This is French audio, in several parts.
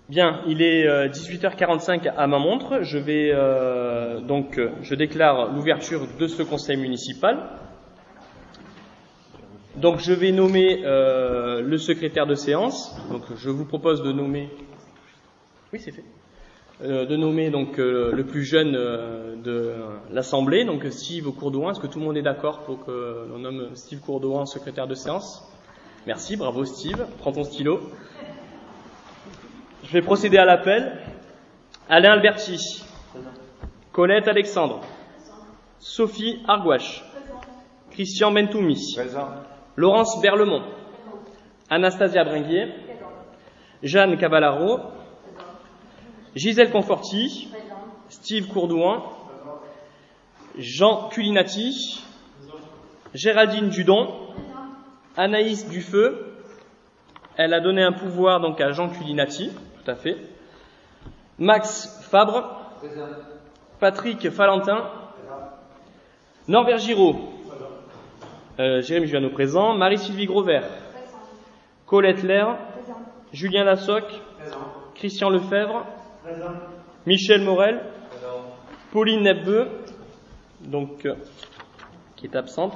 Bien, il est 18h45 à ma montre. Je déclare l'ouverture de ce conseil municipal. Donc, je vais nommer le secrétaire de séance. Donc, je vous propose de nommer. Oui, c'est fait. De nommer donc le plus jeune de l'Assemblée, donc Steve Courdouin. Est-ce que tout le monde est d'accord pour que l'on nomme Steve Courdouin secrétaire de séance? Merci, bravo Steve. Prends ton stylo. Je vais procéder à l'appel. Alain Alberti. Colette Alexandre. Sophie Argouache. Christian Bentoumi. Laurence Berlemont. Anastasia Bringuier. Jeanne Cavallaro. Gisèle Conforti. Steve Courdouin. Jean Culinati. Géraldine Dudon. Anaïs Dufeu. Elle a donné un pouvoir donc à Jean Culinati. Tout à fait. Max Fabre. Patrick Falentin. Norbert Giraud. Jérémy Juano présent. Marie-Sylvie Grovert. Colette Lair. Julien Lassoc. Christian Lefebvre. Michel Morel. Pauline Nepbeu, donc qui est absente.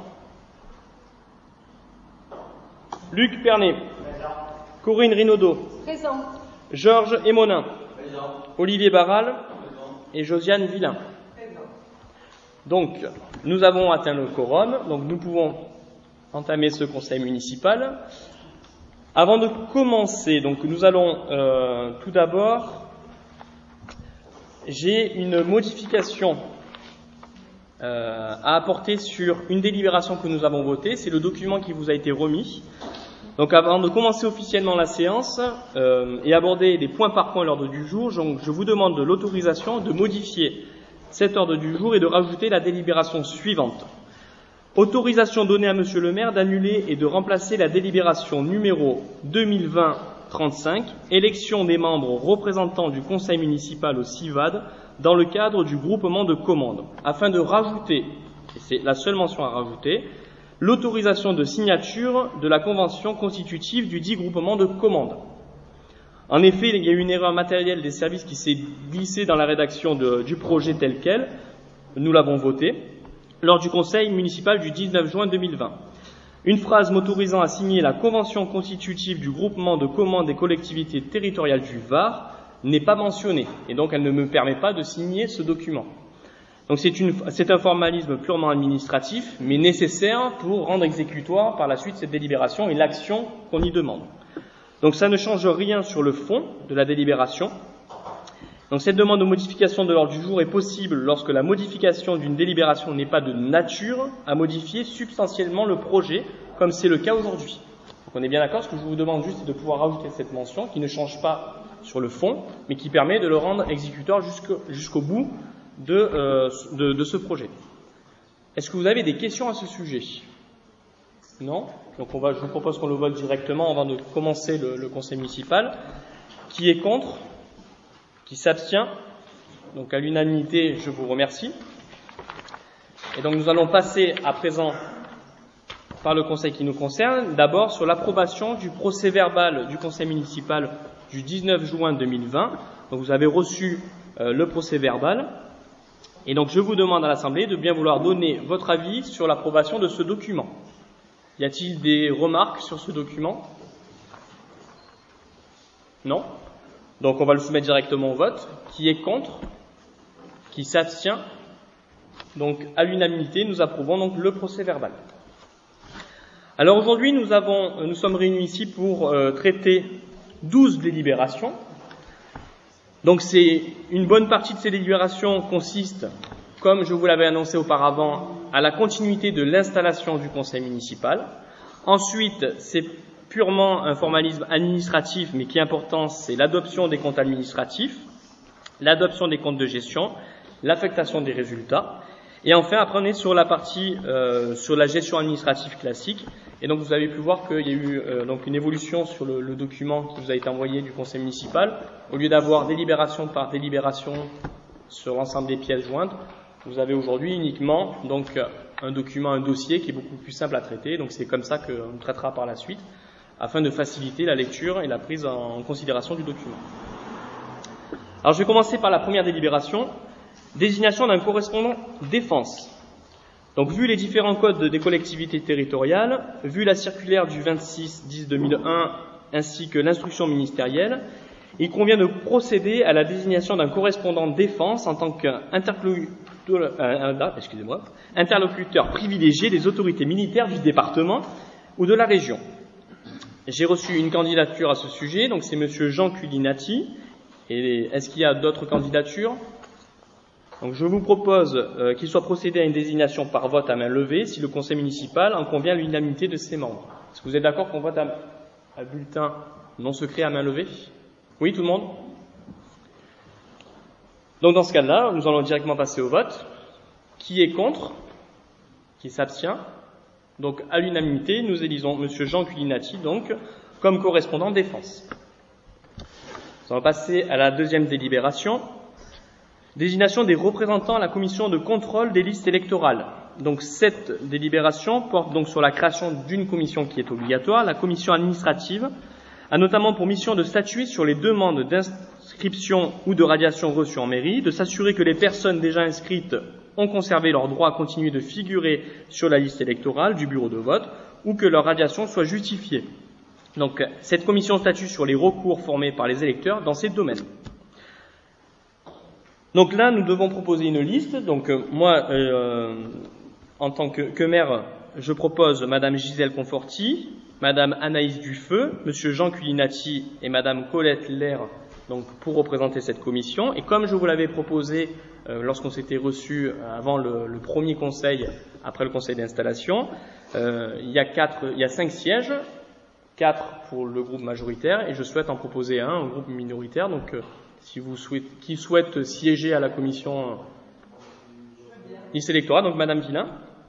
Luc Pernet. Corinne Rinaudot. Présent. Georges Emonin. Olivier Barral. Et Josiane Villain. Donc, nous avons atteint le quorum, donc nous pouvons entamer ce conseil municipal. Avant de commencer, donc nous allons tout d'abord, j'ai une modification à apporter sur une délibération que nous avons votée. C'est le document qui vous a été remis. Donc avant de commencer officiellement la séance et aborder les points par point l'ordre du jour, je vous demande de l'autorisation de modifier cet ordre du jour et de rajouter la délibération suivante. Autorisation donnée à Monsieur le maire d'annuler et de remplacer la délibération numéro 2020-35, élection des membres représentants du conseil municipal au CIVAD dans le cadre du groupement de commandes, afin de rajouter, et c'est la seule mention à rajouter, l'autorisation de signature de la convention constitutive du dit groupement de commandes. En effet, il y a eu une erreur matérielle des services qui s'est glissée dans la rédaction du projet tel quel, nous l'avons voté, lors du conseil municipal du 19 juin 2020. Une phrase m'autorisant à signer la convention constitutive du groupement de commandes des collectivités territoriales du Var n'est pas mentionnée, et donc elle ne me permet pas de signer ce document. Donc c'est un formalisme purement administratif, mais nécessaire pour rendre exécutoire par la suite cette délibération et l'action qu'on y demande. Donc ça ne change rien sur le fond de la délibération. Donc cette demande de modification de l'ordre du jour est possible lorsque la modification d'une délibération n'est pas de nature à modifier substantiellement le projet, comme c'est le cas aujourd'hui. Donc on est bien d'accord, ce que je vous demande juste c'est de pouvoir rajouter cette mention qui ne change pas sur le fond, mais qui permet de le rendre exécutoire jusqu'au bout de ce projet. Est-ce que vous avez des questions à ce sujet? Non? Donc je vous propose qu'on le vote directement avant de commencer le conseil municipal. Qui est contre? Qui s'abstient? Donc à l'unanimité, je vous remercie. Et donc nous allons passer à présent par le conseil qui nous concerne, d'abord sur l'approbation du procès-verbal du conseil municipal du 19 juin 2020. Donc vous avez reçu le procès-verbal. Et donc je vous demande à l'Assemblée de bien vouloir donner votre avis sur l'approbation de ce document. Y a-t-il des remarques sur ce document? Non? Donc on va le soumettre directement au vote. Qui est contre? Qui s'abstient? Donc à l'unanimité, nous approuvons donc le procès-verbal. Alors aujourd'hui, nous sommes réunis ici pour traiter 12 délibérations. Donc une bonne partie de ces délibérations consiste, comme je vous l'avais annoncé auparavant, à la continuité de l'installation du conseil municipal. Ensuite, c'est purement un formalisme administratif, mais qui est important, c'est l'adoption des comptes administratifs, l'adoption des comptes de gestion, l'affectation des résultats. Et enfin, après, on est sur la partie sur la gestion administrative classique. Et donc, vous avez pu voir qu'il y a eu donc une évolution sur le document qui vous a été envoyé du conseil municipal. Au lieu d'avoir délibération par délibération sur l'ensemble des pièces jointes, vous avez aujourd'hui uniquement donc un document, un dossier qui est beaucoup plus simple à traiter. Donc, c'est comme ça qu'on traitera par la suite, afin de faciliter la lecture et la prise en considération du document. Alors je vais commencer par la première délibération, désignation d'un correspondant défense. Donc vu les différents codes des collectivités territoriales, vu la circulaire du 26/10/2001 ainsi que l'instruction ministérielle, il convient de procéder à la désignation d'un correspondant défense en tant qu'interlocuteur privilégié des autorités militaires du département ou de la région. J'ai reçu une candidature à ce sujet, donc c'est monsieur Jean Culinati. Et est-ce qu'il y a d'autres candidatures? Donc je vous propose qu'il soit procédé à une désignation par vote à main levée si le conseil municipal en convient à l'unanimité de ses membres. Est-ce que vous êtes d'accord qu'on vote à bulletin non secret à main levée? Oui, tout le monde? Donc dans ce cas-là, nous allons directement passer au vote. Qui est contre? Qui s'abstient? Donc à l'unanimité, nous élisons monsieur Jean Culinati donc comme correspondant défense. Nous allons passer à la deuxième délibération. Désignation des représentants à la commission de contrôle des listes électorales. Donc cette délibération porte donc sur la création d'une commission qui est obligatoire. La commission administrative a notamment pour mission de statuer sur les demandes d'inscription ou de radiation reçues en mairie, de s'assurer que les personnes déjà inscrites ont conservé leur droit à continuer de figurer sur la liste électorale du bureau de vote ou que leur radiation soit justifiée. Donc cette commission statue sur les recours formés par les électeurs dans ces domaines. Donc là, nous devons proposer une liste. Donc moi, en tant que maire, je propose Madame Gisèle Conforti, Madame Anaïs Dufeu, Monsieur Jean Culinati et Madame Colette Lair, donc pour représenter cette commission. Et comme je vous l'avais proposé lorsqu'on s'était reçu avant le premier conseil, après le conseil d'installation, il y a 5 sièges, 4 pour le groupe majoritaire, et je souhaite en proposer un au groupe minoritaire. Donc si vous souhaitez, qui souhaite siéger à la commission liste électorale, donc Madame Villain.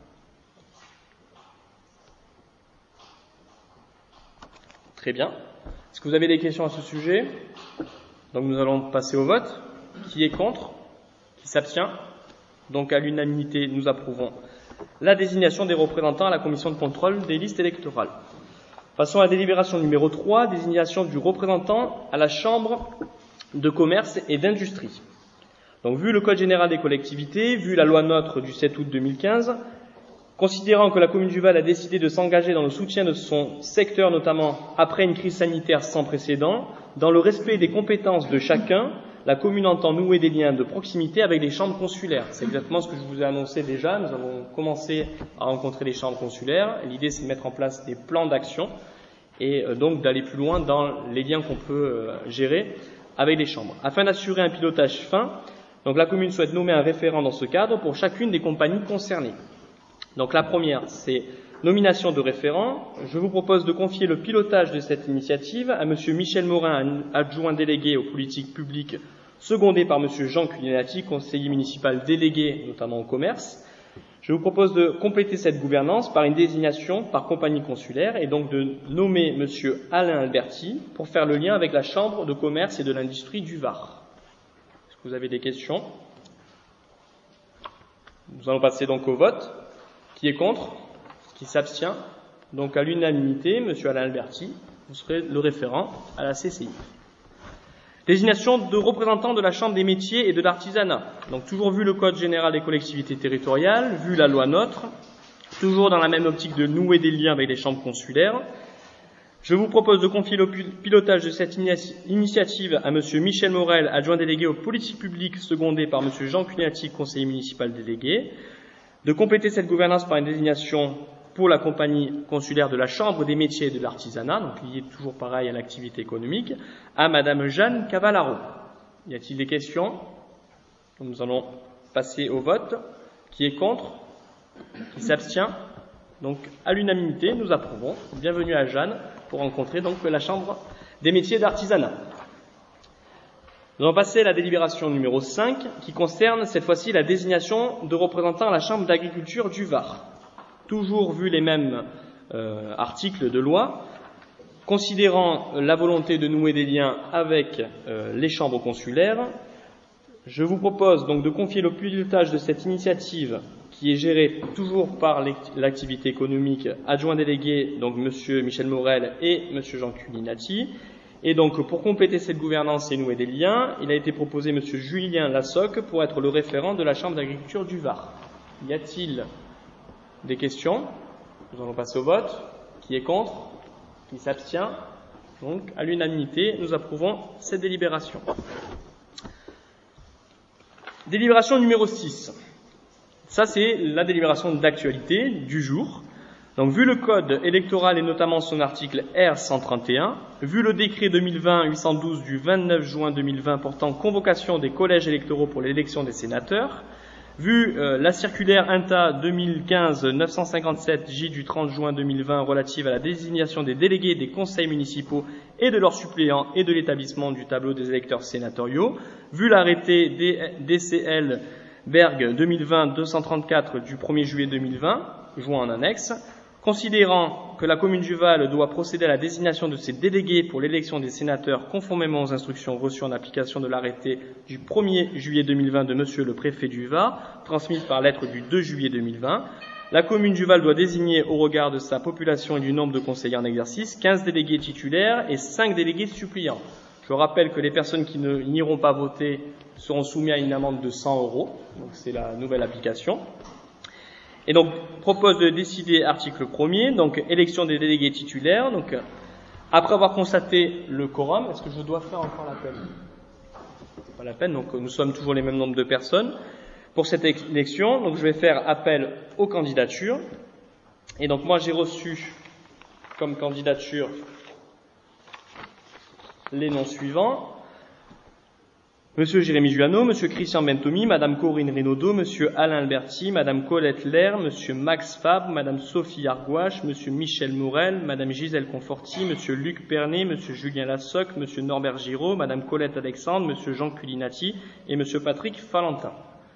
Très bien. Est-ce que vous avez des questions à ce sujet? Donc nous allons passer au vote. Qui est contre? Qui s'abstient? Donc à l'unanimité, nous approuvons la désignation des représentants à la commission de contrôle des listes électorales. Passons à la délibération numéro 3, désignation du représentant à la Chambre de commerce et d'industrie. Donc, vu le Code général des collectivités, vu la loi NOTRe du 7 août 2015, considérant que la commune du Val a décidé de s'engager dans le soutien de son secteur, notamment après une crise sanitaire sans précédent, dans le respect des compétences de chacun, la commune entend nouer des liens de proximité avec les chambres consulaires. C'est exactement ce que je vous ai annoncé déjà. Nous avons commencé à rencontrer les chambres consulaires. L'idée, c'est de mettre en place des plans d'action et donc d'aller plus loin dans les liens qu'on peut gérer avec les chambres. Afin d'assurer un pilotage fin, donc la commune souhaite nommer un référent dans ce cadre pour chacune des compagnies concernées. Donc la première, c'est nomination de référent. Je vous propose de confier le pilotage de cette initiative à monsieur Michel Morin, adjoint délégué aux politiques publiques, secondé par monsieur Jean Culinati, conseiller municipal délégué notamment au commerce. Je vous propose de compléter cette gouvernance par une désignation par compagnie consulaire et donc de nommer monsieur Alain Alberti pour faire le lien avec la Chambre de commerce et de l'industrie du Var. Est-ce que vous avez des questions? Nous allons passer donc au vote. Qui est contre? Qui s'abstient? Donc à l'unanimité, monsieur Alain Alberti, vous serez le référent à la CCI. Désignation de représentants de la Chambre des métiers et de l'artisanat. Donc toujours vu le Code général des collectivités territoriales, vu la loi NOTRe, toujours dans la même optique de nouer des liens avec les chambres consulaires. Je vous propose de confier le pilotage de cette initiative à monsieur Michel Morel, adjoint délégué aux politiques publiques, secondé par monsieur Jean Culinati, conseiller municipal délégué. De compléter cette gouvernance par une désignation pour la compagnie consulaire de la Chambre des métiers et de l'artisanat, donc liée toujours pareil à l'activité économique, à madame Jeanne Cavallaro. Y a-t-il des questions? Donc nous allons passer au vote. Qui est contre? Qui s'abstient? Donc à l'unanimité, nous approuvons. Bienvenue à Jeanne pour rencontrer donc la Chambre des métiers et d'artisanat. Nous allons passer à la délibération numéro 5 qui concerne cette fois-ci la désignation de représentants à la Chambre d'agriculture du Var. Toujours vu les mêmes articles de loi, considérant la volonté de nouer des liens avec les chambres consulaires, je vous propose donc de confier le pilotage de cette initiative qui est gérée toujours par l'activité économique, adjoint délégué, donc monsieur Michel Morel et monsieur Jean Culinati, Et donc, pour compléter cette gouvernance et nouer des liens, il a été proposé M. Julien Lassoc pour être le référent de la Chambre d'agriculture du Var. Y a-t-il des questions? Nous allons passer au vote. Qui est contre? Qui s'abstient? Donc, à l'unanimité, nous approuvons cette délibération. Délibération numéro 6. Ça, c'est la délibération d'actualité du jour. Donc, vu le code électoral et notamment son article R131, vu le décret 2020-812 du 29 juin 2020 portant convocation des collèges électoraux pour l'élection des sénateurs, vu la circulaire INTA 2015-957 du 30 juin 2020 relative à la désignation des délégués des conseils municipaux et de leurs suppléants et de l'établissement du tableau des électeurs sénatoriaux, vu l'arrêté DCL Berg 2020-234 du 1er juillet 2020, joint en annexe, considérant que la commune du Val doit procéder à la désignation de ses délégués pour l'élection des sénateurs conformément aux instructions reçues en application de l'arrêté du 1er juillet 2020 de Monsieur le préfet du Var, transmise par lettre du 2 juillet 2020, la commune du Val doit désigner au regard de sa population et du nombre de conseillers en exercice 15 délégués titulaires et 5 délégués suppléants. Je rappelle que les personnes qui n'iront pas voter seront soumises à une amende de 100 €, donc c'est la nouvelle application. Et donc, propose de décider, article 1er, donc élection des délégués titulaires. Donc, après avoir constaté le quorum, est-ce que je dois faire encore l'appel? C'est pas la peine, donc nous sommes toujours les mêmes nombres de personnes pour cette élection. Donc, je vais faire appel aux candidatures. Et donc, moi, j'ai reçu comme candidature les noms suivants. Monsieur Jérémy Juano, Monsieur Christian Bentomi, Madame Corinne Renaudot, Monsieur Alain Alberti, Madame Colette Lair, Monsieur Max Fabre, Madame Sophie Argouache, Monsieur Michel Morel, Madame Gisèle Conforti, Monsieur Luc Pernet, Monsieur Julien Lassoc, Monsieur Norbert Giraud, Madame Colette Alexandre, Monsieur Jean Culinati et Monsieur Patrick Falentin.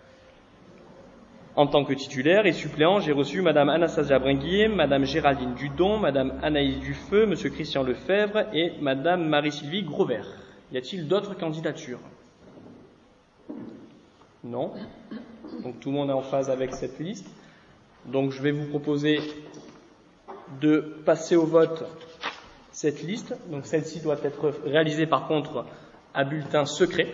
En tant que titulaire et suppléant, j'ai reçu Madame Anastasia Bringuier, Madame Géraldine Dudon, Madame Anaïs Dufeu, Monsieur Christian Lefebvre et Madame Marie-Sylvie Grosvert. Y a-t-il d'autres candidatures? Non. Donc tout le monde est en phase avec cette liste. Donc je vais vous proposer de passer au vote cette liste. Donc celle-ci doit être réalisée par contre à bulletin secret.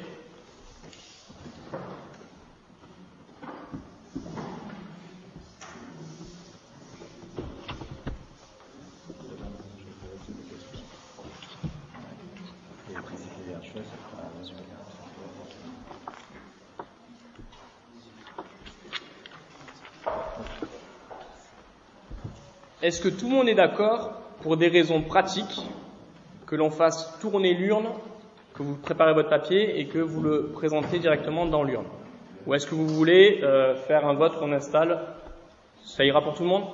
Est-ce que tout le monde est d'accord, pour des raisons pratiques, que l'on fasse tourner l'urne, que vous préparez votre papier et que vous le présentez directement dans l'urne? Ou est-ce que vous voulez faire un vote qu'on installe? Ça ira pour tout le monde?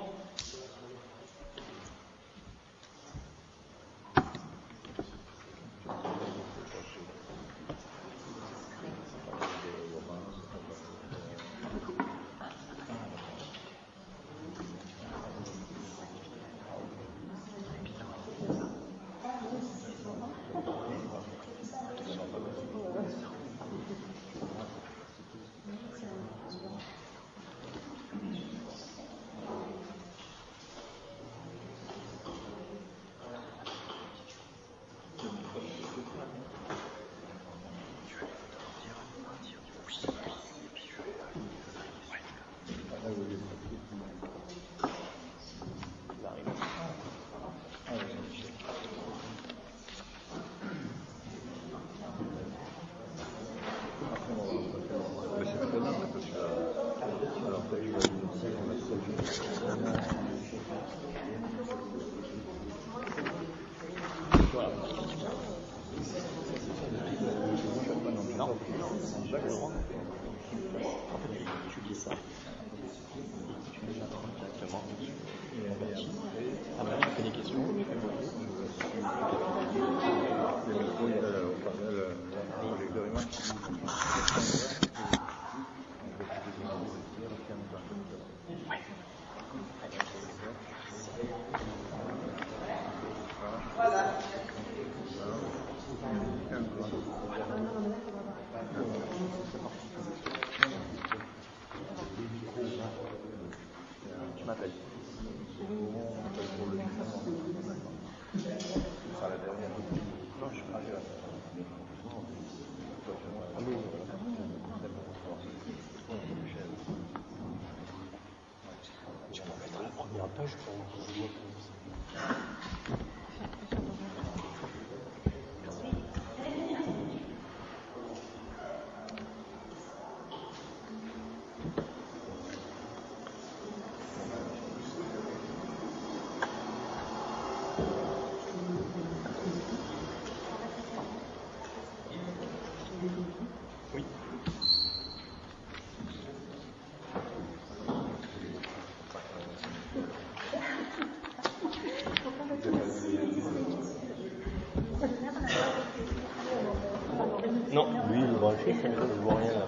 Non. Lui, il voit un chiffre, je ne vois rien là.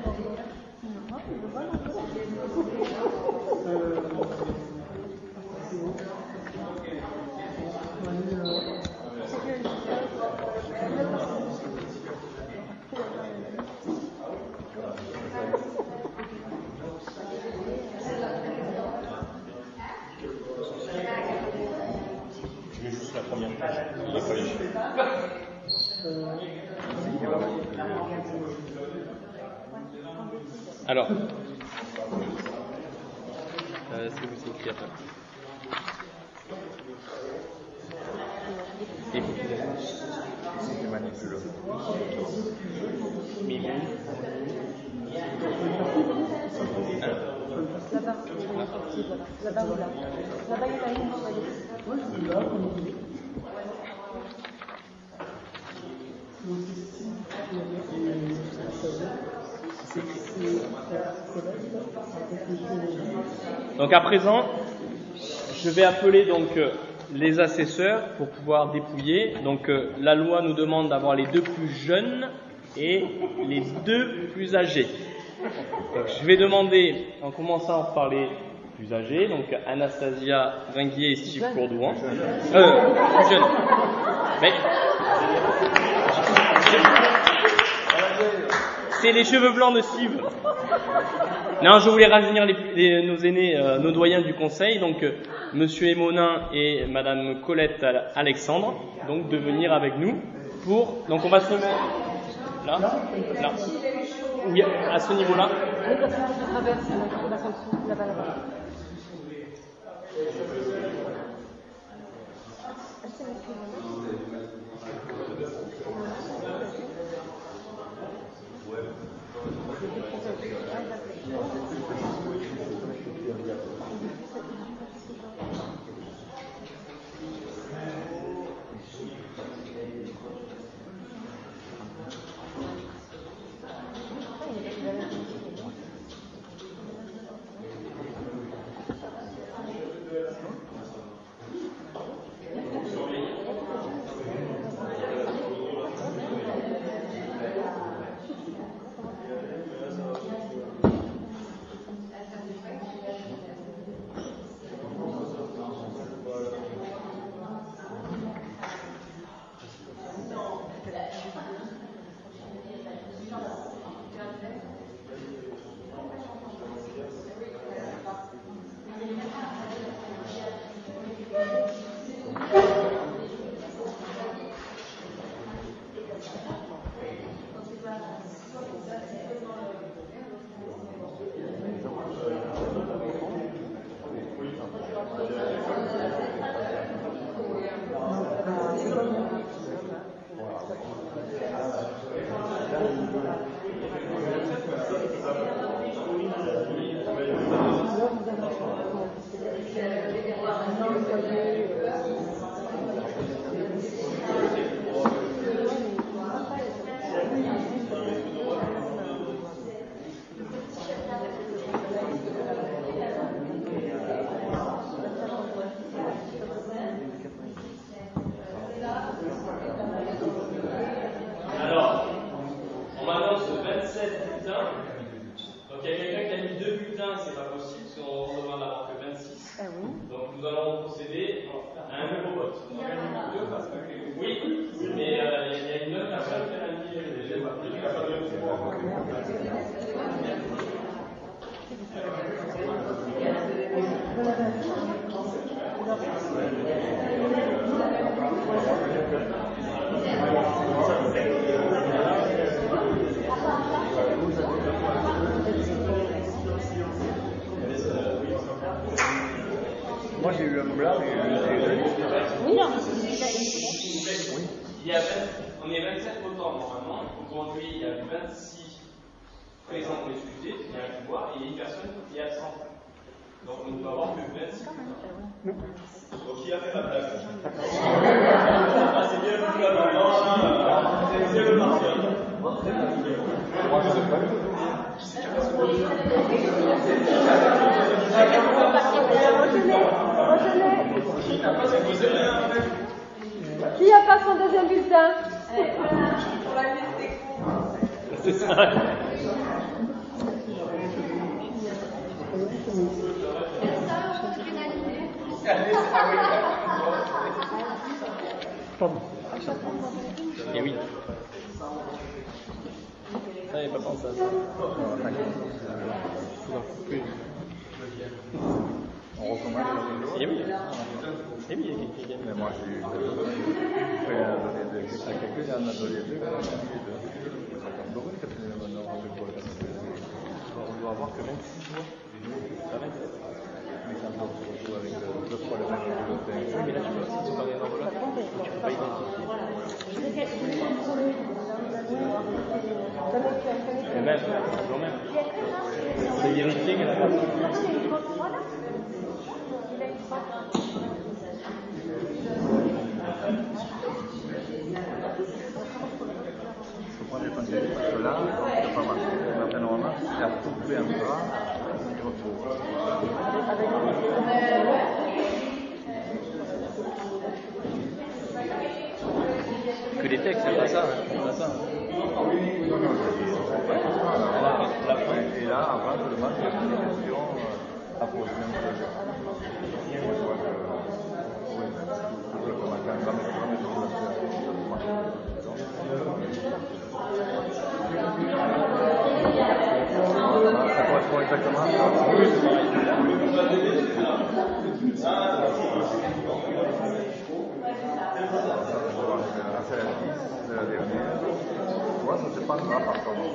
Je veux juste la première page. Il n'est pas les chiffres. Alors, est-ce que vous écrivez après? Et vous C'est manipuleux. Mimi. Alors. Là-bas, là-bas ou là. Là-bas, il y a une envoyée. Donc à présent, je vais appeler donc les assesseurs pour pouvoir dépouiller. Donc la loi nous demande d'avoir les deux plus jeunes et les deux plus âgés. Donc, je vais demander, en commençant par les plus âgés, donc Anastasia Ringuier et Steve Courdouan. Plus jeunes. Mais c'est les cheveux blancs de Steve. Non, je voulais rajeunir nos aînés, nos doyens du conseil, donc Monsieur Emonin et Madame Colette Alexandre, donc de venir avec nous pour. Donc on va se mettre là, là. Oui, à ce niveau-là. Allez, quand tu traverses, on passe en dessous, là-bas, là-bas. blanc et Oui. On est 27 votants normalement. Aujourd'hui, il y a 26 présents pour discuter, il y a un pouvoir, et il y a une personne qui est absente. Donc on ne peut avoir que 26. Donc qui a fait la place? C'est bien le plus avant. C'est le marché. Qui n'a pas son deuxième bulletin? C'est ça. Et oui. Ça, il n'y a pas pensé à ça. on recommence les jours. Et oui. Et oui, il y a quelqu'un qui gagne. Mais moi, j'ai eu quelqu'un qui a donné deux. Quelqu'un qui en a donné deux, on doit avoir que 26 jours. Ça va être. Mais quand on se retrouve avec deux fois le même bulletin. Oui, mais là, tu peux aussi séparer les enveloppes. Tu peux pas identifier. Et même, toujours même. C'est vérifié qu'elle a pas. Je prends des quantités parce que là, ça n'a pas marché. Maintenant, normalement, il y a tout fait un bras, il retrouve. Que les textes, c'est pas ça. C'est pas ça. Non, la fin. Et là, avant, je demande des questions à poser un peu. Je vois que. Oui, je peux commencer à me mettre ça correspond exactement à ça. C'est la 10 de la dernière. Moi, ça ne se passe pas par contre.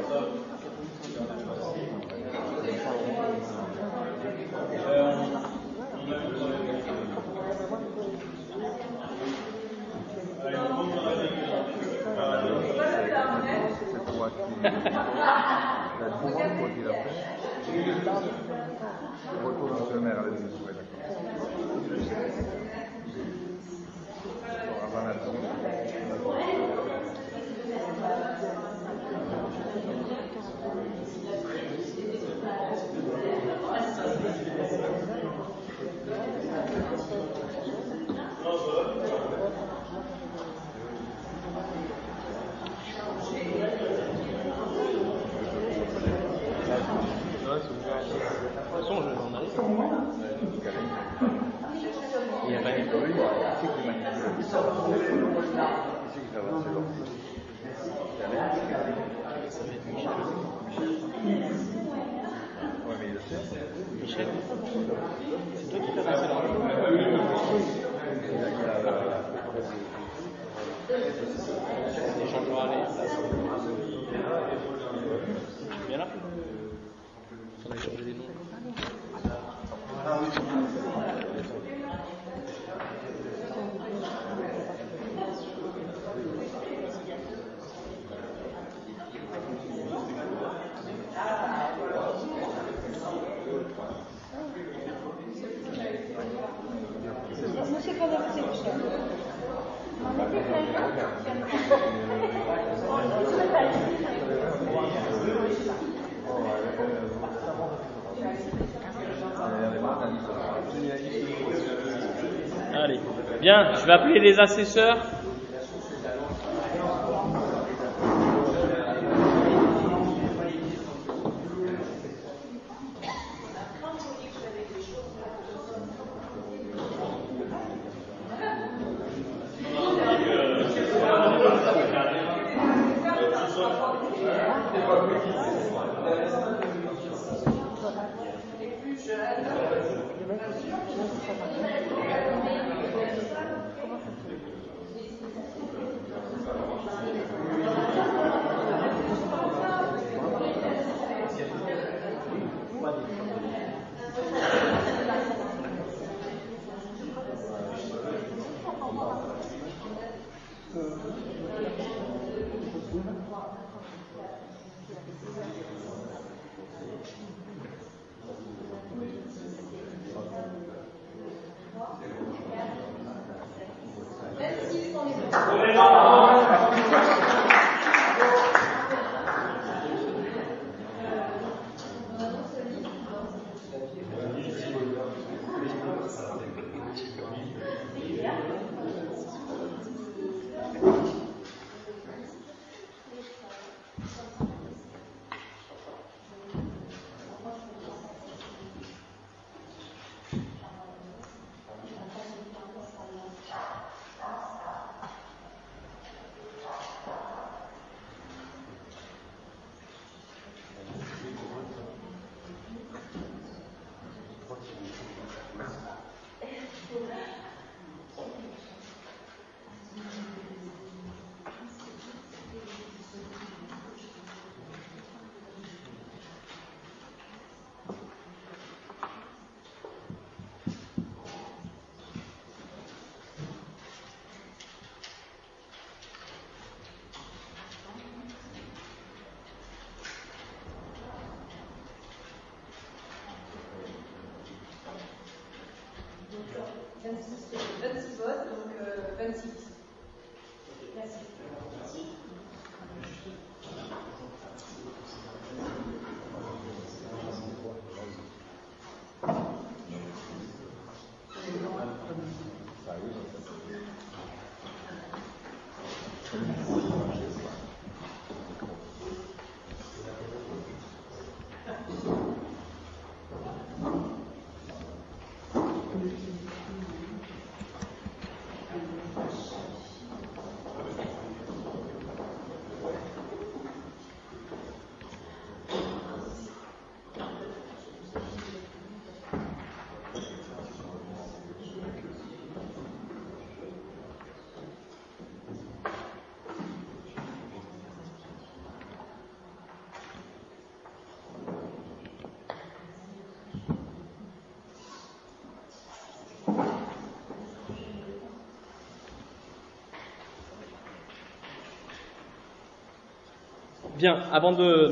C'est toi qui... La demande quoi qu'il a fait. Retour dans le maire avec les souhaits, d'accord. Avant la tour. Il y a rien. Ici qui manipule. Ici qui traverse l'ordi. Ça va être Michel. Oui, mais il le sait. Michel, c'est toi qui fais passer l'ordre. Il changera les places. Bien là? On a changé les noms. Monsieur Cadavre, c'est Michel. Allez, bien, je vais appeler les assesseurs. Bien, avant de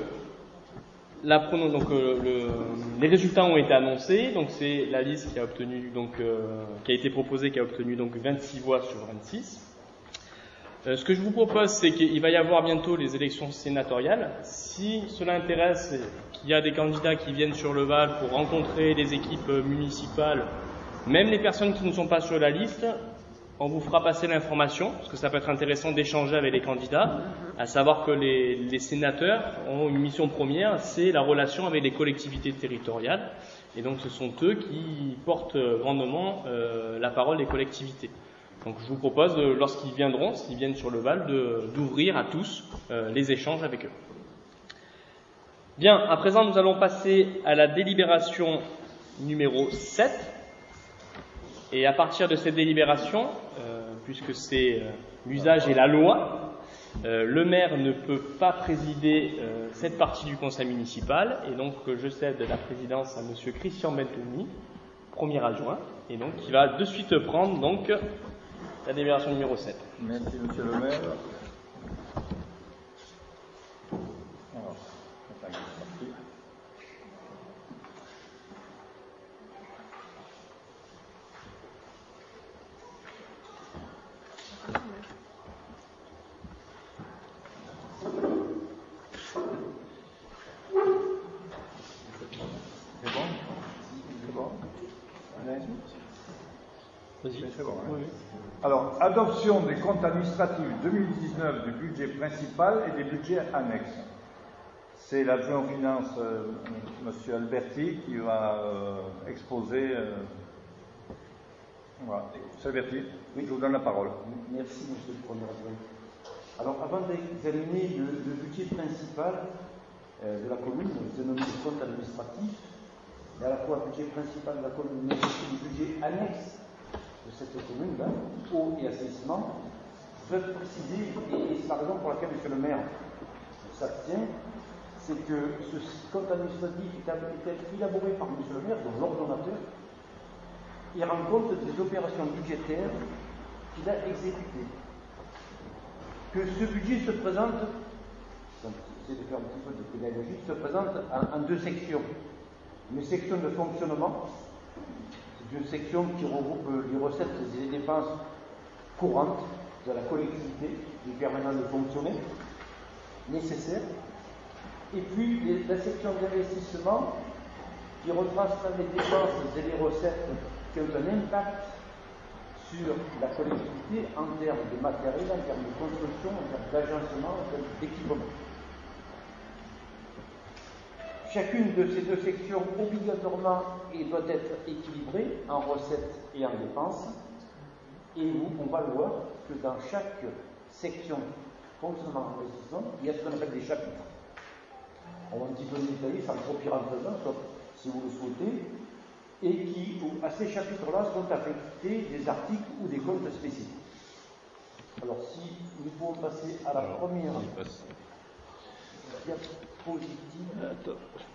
les résultats ont été annoncés. Donc c'est la liste qui a obtenu qui a été proposée, qui a obtenu 26 voix sur 26. Ce que je vous propose, c'est qu'il va y avoir bientôt les élections sénatoriales. Si cela intéresse, qu'il y a des candidats qui viennent sur le Val pour rencontrer les équipes municipales, même les personnes qui ne sont pas sur la liste, on vous fera passer l'information, parce que ça peut être intéressant d'échanger avec les candidats, à savoir que les sénateurs ont une mission première, c'est la relation avec les collectivités territoriales, et donc ce sont eux qui portent grandement la parole des collectivités. Donc je vous propose, lorsqu'ils viendront, s'ils viennent sur le Val, d'ouvrir à tous les échanges avec eux. Bien, à présent nous allons passer à la délibération numéro 7. Et à partir de cette délibération, puisque c'est l'usage et la loi, le maire ne peut pas présider cette partie du conseil municipal, et donc je cède la présidence à monsieur Christian Bentouni, premier adjoint, et donc qui va de suite prendre la délibération numéro 7. Merci monsieur le maire. Alors, c'est parti. C'est bon, hein. Oui. Alors, adoption des comptes administratifs 2019 du budget principal et des budgets annexes. C'est l'adjoint aux finances, M. Alberti, qui va exposer. Voilà. M. Alberti, oui. Je vous donne la parole. Merci, M. le Premier adjoint. Alors, avant d'examiner le budget principal de la commune, nous dénommé le compte administratif, et à la fois le budget principal de la commune, mais aussi le budget annexe de cette commune-là, eau et assainissement, je veux préciser, et c'est la raison pour laquelle M. le maire s'abstient, c'est que ce compte administratif est élaboré par M. le maire, donc l'ordonnateur. Il rend compte des opérations budgétaires qu'il a exécutées. Que ce budget se présente, j'essaie de faire un petit peu de pédagogie, se présente en deux sections. Une section de fonctionnement, c'est une section qui regroupe les recettes et les dépenses courantes de la collectivité, qui permettent de fonctionner, nécessaires. Et puis la section d'investissement, qui retrace les dépenses et les recettes qui ont un impact sur la collectivité en termes de matériel, en termes de construction, en termes d'agencement, en termes d'équipement. Chacune de ces deux sections, obligatoirement, doit être équilibrée en recettes et en dépenses. Et on va le voir que dans chaque section fonctionnement et investissement, il y a ce qu'on appelle des chapitres. On va un petit peu détailler, ça ne trop pire en faisant, sauf si vous le souhaitez, et qui, à ces chapitres-là, sont affectés des articles ou des comptes spécifiques. Alors, si nous pouvons passer à la première diapositive,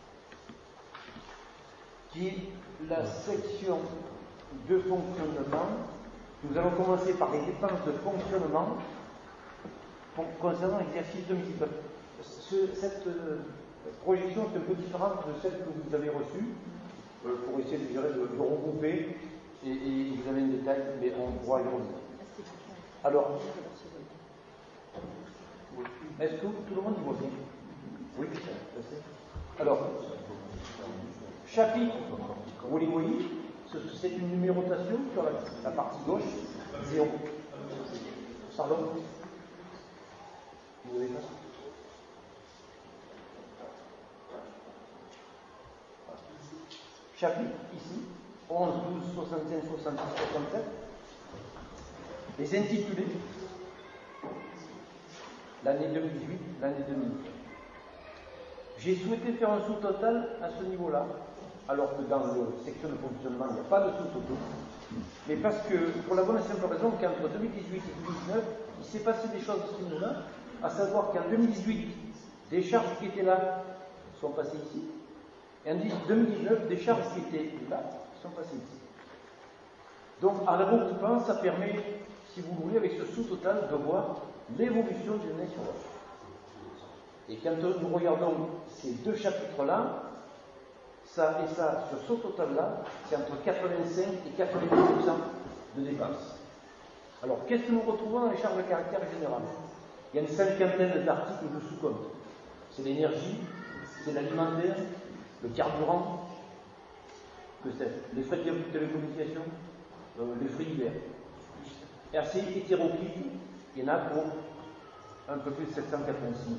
qui est la section de fonctionnement. Nous allons commencer par les dépenses de fonctionnement concernant l'exercice 2019. Cette projection est un peu différente de celle que vous avez reçue, pour essayer de regrouper et vous avez un détail, mais on pourra y revenir. Alors, est-ce que tout le monde y voit bien? Oui, je sais. Alors, chapitre, vous les voyez, c'est une numérotation sur la partie gauche, 0. Pardon? Vous voyez ça? Chapitre, ici, 11, 12, 65, 66, 67. Les intitulés, l'année 2018, l'année 2019. J'ai souhaité faire un sous-total à ce niveau-là, alors que dans la section de fonctionnement, il n'y a pas de sous-total. Mais parce que, pour la bonne et simple raison qu'entre 2018 et 2019, il s'est passé des choses à ce niveau-là, à savoir qu'en 2018, des charges qui étaient là sont passées ici, et en 2019, des charges qui étaient là sont passées ici. Donc, en la regroupant, ça permet, si vous voulez, avec ce sous-total, de voir l'évolution d'une année sur l'autre. Et quand nous regardons ces deux chapitres-là, ça et ça, sur ce total-là, c'est entre 85 et 90% de dépenses. Alors, qu'est-ce que nous retrouvons dans les charges de caractère général? Il y a une cinquantaine d'articles de sous-compte. C'est l'énergie, c'est l'alimentaire, le carburant, que c'est les frais de télécommunication, les frais divers. Et assez hétéroclite, il y en a pour un peu plus de 786.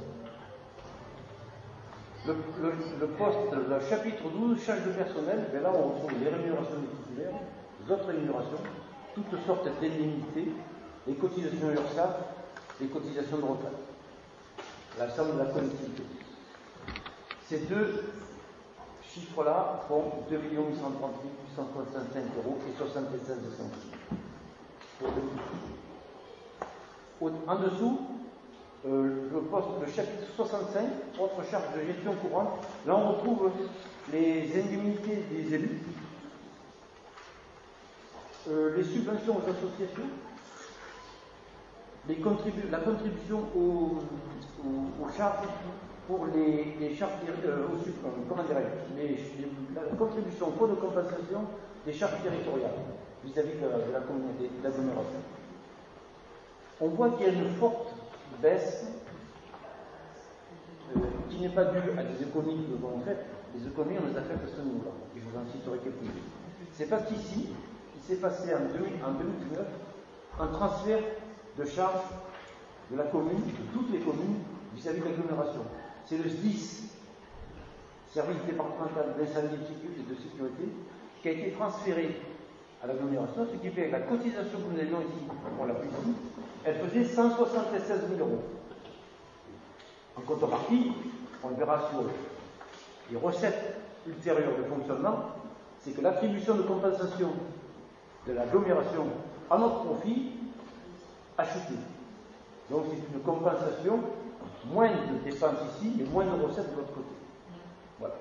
Le poste, le chapitre 12, charges de personnel, ben là on retrouve les rémunérations des titulaires, les autres rémunérations, toutes sortes d'indemnités, les cotisations URSSAF, les cotisations de retraite, l'ensemble de la collectivité. Ces deux chiffres-là font 2 838 865 € et 76 centimes. En dessous, le chapitre 65, autre charge de gestion courante, là on retrouve les indemnités des élus, les subventions aux associations, la contribution aux charges pour les charges, la contribution pour de compensation des charges territoriales vis-à-vis de la communauté, de l'agglomération. On voit qu'il y a une forte baisse qui n'est pas due à des économies que nous avons faites. Les économies, on les a faites à ce niveau-là. Et je vous en citerai quelques-unes. C'est parce qu'ici, il s'est passé en 2019 un transfert de charges de la commune, de toutes les communes, vis-à-vis de l'agglomération. C'est le SDIS, Service départemental d'incendie et de sécurité, qui a été transféré à l'agglomération, ce qui fait que la cotisation que nous avions ici, pour la ici, elle faisait 176 000 €. En contrepartie, on le verra sur les recettes ultérieures de fonctionnement, c'est que l'attribution de compensation de l'agglomération à notre profit a chuté. Donc c'est une compensation, moins de dépenses ici, mais moins de recettes de l'autre côté. Voilà.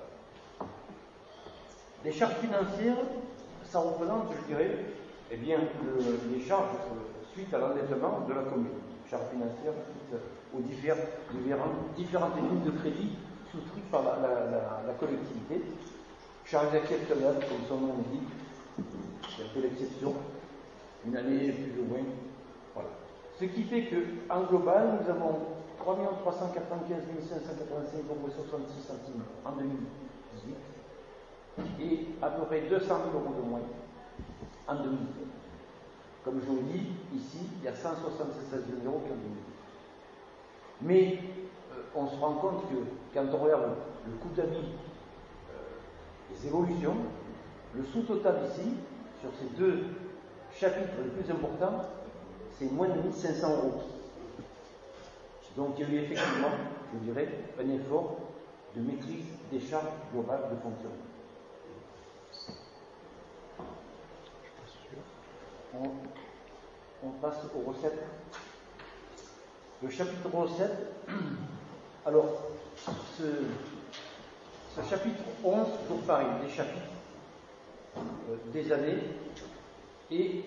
Les charges financières, ça représente, je dirais, eh bien, les charges suite à l'endettement de la commune. Charges financières suite aux différentes lignes de crédit souscrites par la collectivité. Charges exceptionnelles, comme son nom l'indique, c'est un peu l'exception, une année plus ou moins. Voilà. Ce qui fait qu'en global, nous avons 3 395 585,66 € en 2018 et à peu près 200 000 € de moins en 2019. Comme je vous le dis, ici, il y a 176 000 € qui ont diminué. Mais on se rend compte que quand on regarde le coût d'avis, les évolutions, le sous-total ici, sur ces deux chapitres les plus importants, c'est moins de 1 500 €. Donc il y a eu effectivement, je dirais, un effort de maîtrise des charges globales de fonctionnement. On passe aux recettes. Le chapitre recettes, alors, ce chapitre 11, toujours pareil, des chapitres, des années et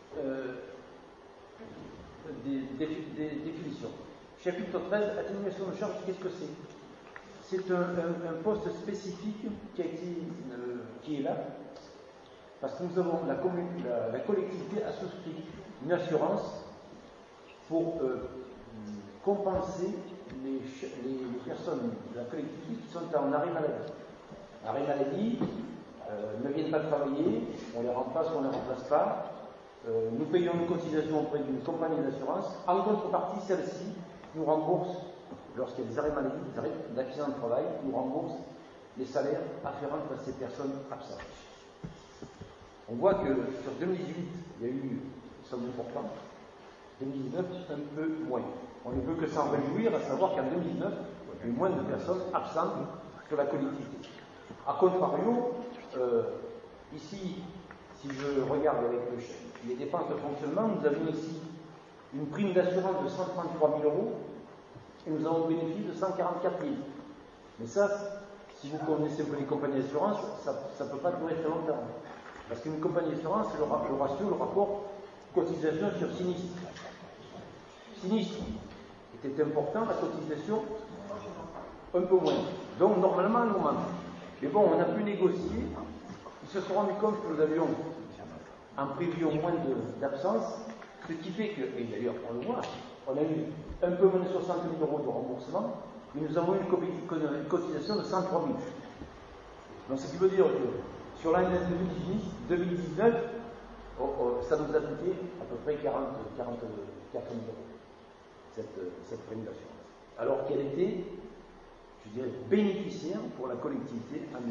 des définitions. Chapitre 13, atténuation de charges, qu'est-ce que c'est? C'est un poste spécifique qui est là, parce que nous avons la collectivité a souscrit une assurance pour compenser les personnes de la collectivité qui sont en arrêt maladie. Arrêt maladie, ne viennent pas travailler, on les remplace ou on ne les remplace pas. Nous payons une cotisation auprès d'une compagnie d'assurance. En contrepartie, celle-ci nous rembourse, lorsqu'il y a des arrêts maladie, des arrêts d'accident de travail, nous rembourse les salaires afférents à ces personnes absentes. On voit que sur 2018, il y a eu une somme importante. 2019, un peu moins. On ne peut que s'en réjouir, à savoir qu'en 2019, il y a eu moins de personnes absentes que la collectivité. A contrario, ici, si je regarde avec les dépenses de fonctionnement, nous avions ici une prime d'assurance de 133 000 euros et nous avons bénéficié de 144 000. Mais ça, si vous connaissez un peu les compagnies d'assurance, ça ne peut pas durer très longtemps. Parce qu'une compagnie d'assurance, le rapport cotisation sur sinistre. Sinistre était important, la cotisation un peu moins. Donc normalement, elle augmente. Mais bon, on a pu négocier. Ils se sont rendus compte que nous avions en prévision moins d'absence, ce qui fait que, et d'ailleurs on le voit, on a eu un peu moins de 60 000 euros de remboursement, mais nous avons eu une cotisation de 103 000. Donc ce qui veut dire que sur l'année 2019, ça nous a coûté à peu près 44 000 euros, cette prime d'assurance. Alors qu'elle était, je dirais, bénéficiaire pour la collectivité en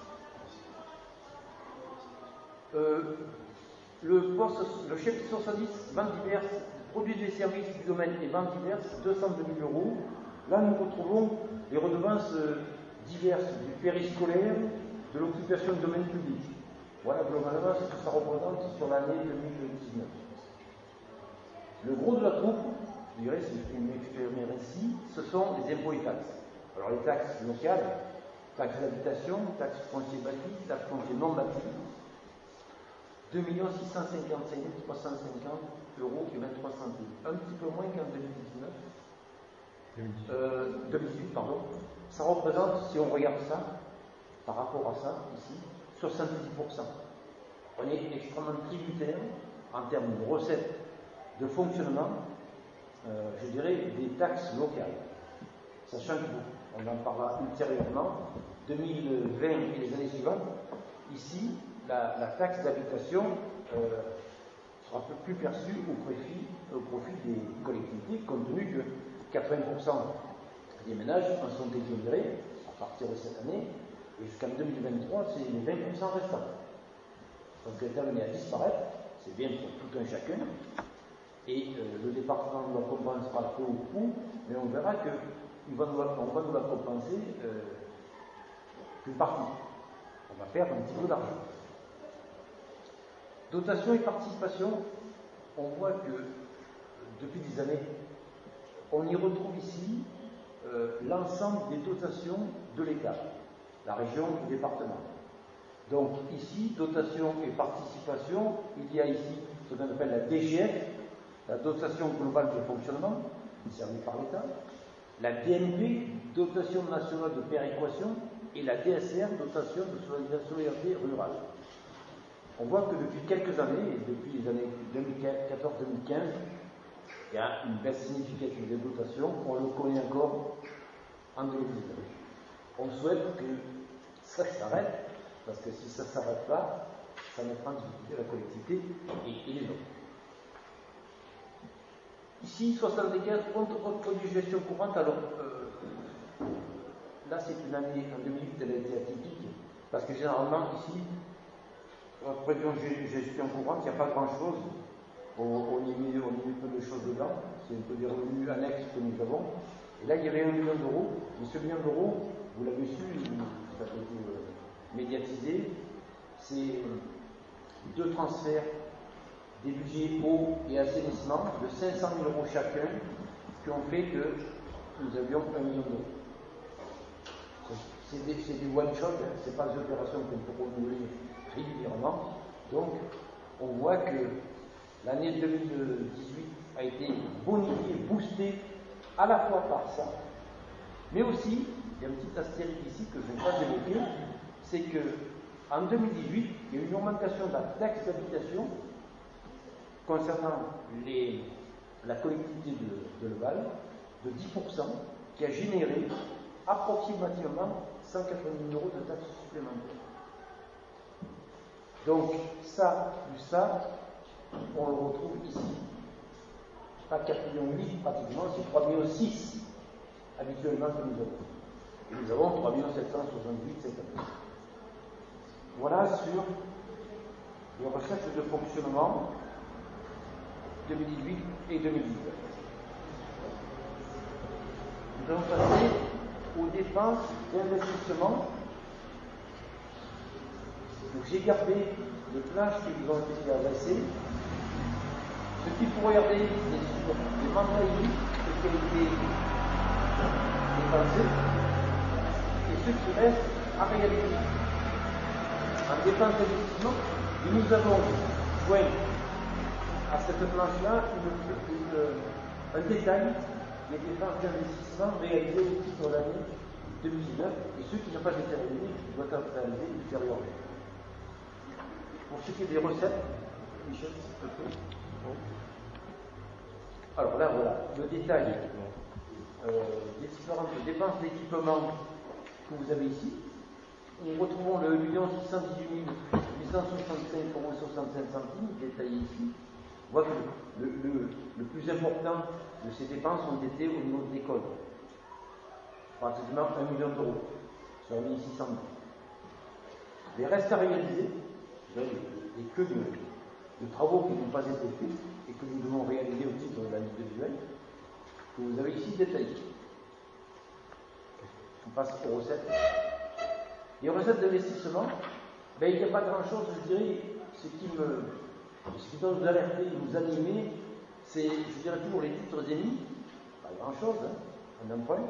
2019. Le chef 70, ventes diverses, produits et services du domaine et ventes diverses, 202 000 euros. Là, nous retrouvons les redevances diverses du périscolaire, de l'occupation du domaine public. Voilà globalement ce que ça représente sur l'année 2019. Le gros de la troupe, je dirais, si je puis m'exprimer ainsi, ce sont les impôts et taxes. Alors les taxes locales, taxes d'habitation, taxes foncières bâties, taxes foncières non bâties, 2 655 350 euros et 23 centimes. Un petit peu moins qu'en 2018, pardon. Ça représente, si on regarde ça, par rapport à ça, ici, 70%. On est extrêmement tributaire en termes de recettes, de fonctionnement, je dirais, des taxes locales. Sachant qu'on en parlera ultérieurement, 2020 et les années suivantes, ici, la taxe d'habitation sera plus perçue au profit des collectivités, compte tenu que 80% des ménages en sont exonérés à partir de cette année, et jusqu'en 2023, c'est les 20% restants. Donc elle est amenée à disparaître, c'est bien pour tout un chacun, et le département nous la compensera peu ou prou, mais on verra qu'on va nous la compenser qu'une partie. On va perdre un petit peu d'argent. Dotation et participation, on voit que depuis des années, on y retrouve ici l'ensemble des dotations de l'État, la région et le département. Donc ici, dotation et participation, il y a ici ce qu'on appelle la DGF, la dotation globale de fonctionnement, servie par l'État, la DNP, dotation nationale de péréquation, et la DSR, dotation de solidarité rurale. On voit que depuis quelques années, et depuis les années 2014-2015, il y a une baisse significative des dotations. On le connaît encore en 2019. On souhaite que ça s'arrête, parce que si ça ne s'arrête pas, ça mettra en difficulté la collectivité et les autres. Ici, 75 compte produits de gestion courante. Alors, là, c'est une année, en 2008, elle a été atypique, parce que généralement, ici, en prévision de gestion courante, il n'y a pas grand-chose. On y met peu de choses dedans. C'est un peu des revenus annexes que nous avons. Et là, il y avait 1 million d'euros. Mais ce 1 million d'euros, vous l'avez su, ça a été médiatisé. C'est 2 transferts des budgets eau et assainissement de 500 000 euros chacun qui ont fait que nous avions 1 million d'euros. C'est des one-shot, hein, ce n'est pas des opérations qu'on peut renouveler régulièrement. Donc, on voit que l'année 2018 a été bonifiée, boostée à la fois par ça, mais aussi, il y a un petit astérisque ici que je ne vais pas évoquer, c'est qu'en 2018, il y a eu une augmentation de la taxe d'habitation concernant la collectivité de Leval de 10%, qui a généré approximativement 180 000 € de taxes supplémentaires. Donc, ça, plus ça, on le retrouve ici. Pas 4,8 millions pratiquement, c'est 3,6 millions habituellement que nous avons. Et nous avons 3 768 cette année. Voilà sur les recettes de fonctionnement 2018 et 2019. Nous allons passer aux dépenses d'investissement. Donc j'ai gardé les plages qui vous ont été adressées. Ce qu'il faut regarder, c'est sur les mandats ce qui a été dépensé et ce qui reste à réaliser. En dépenses d'investissement, nous avons joint à cette planche-là un détail des dépenses d'investissement réalisées au titre de l'année 2019 et ceux qui n'ont pas été réalisés doivent être réalisés ultérieurement. Pour ce qui est des recettes, Michel, s'il te plaît. Alors là, voilà, le détail des différentes dépenses d'équipement que vous avez ici. Nous retrouvons le 1 618 865,65 € détaillé ici. On voit que le plus important de ces dépenses ont été au niveau de l'école. Pratiquement 1 million d'euros sur 1600 000. Les restes à réaliser, et que de travaux qui n'ont pas été faits et que nous devons réaliser au titre de l'année 2020, que vous avez ici détaillé. On passe aux recettes. Les recettes d'investissement, il n'y a pas grand-chose, je dirais, ce qui doit nous alerter, nous animer, c'est, je dirais toujours, les titres émis, pas grand-chose, un emprunt,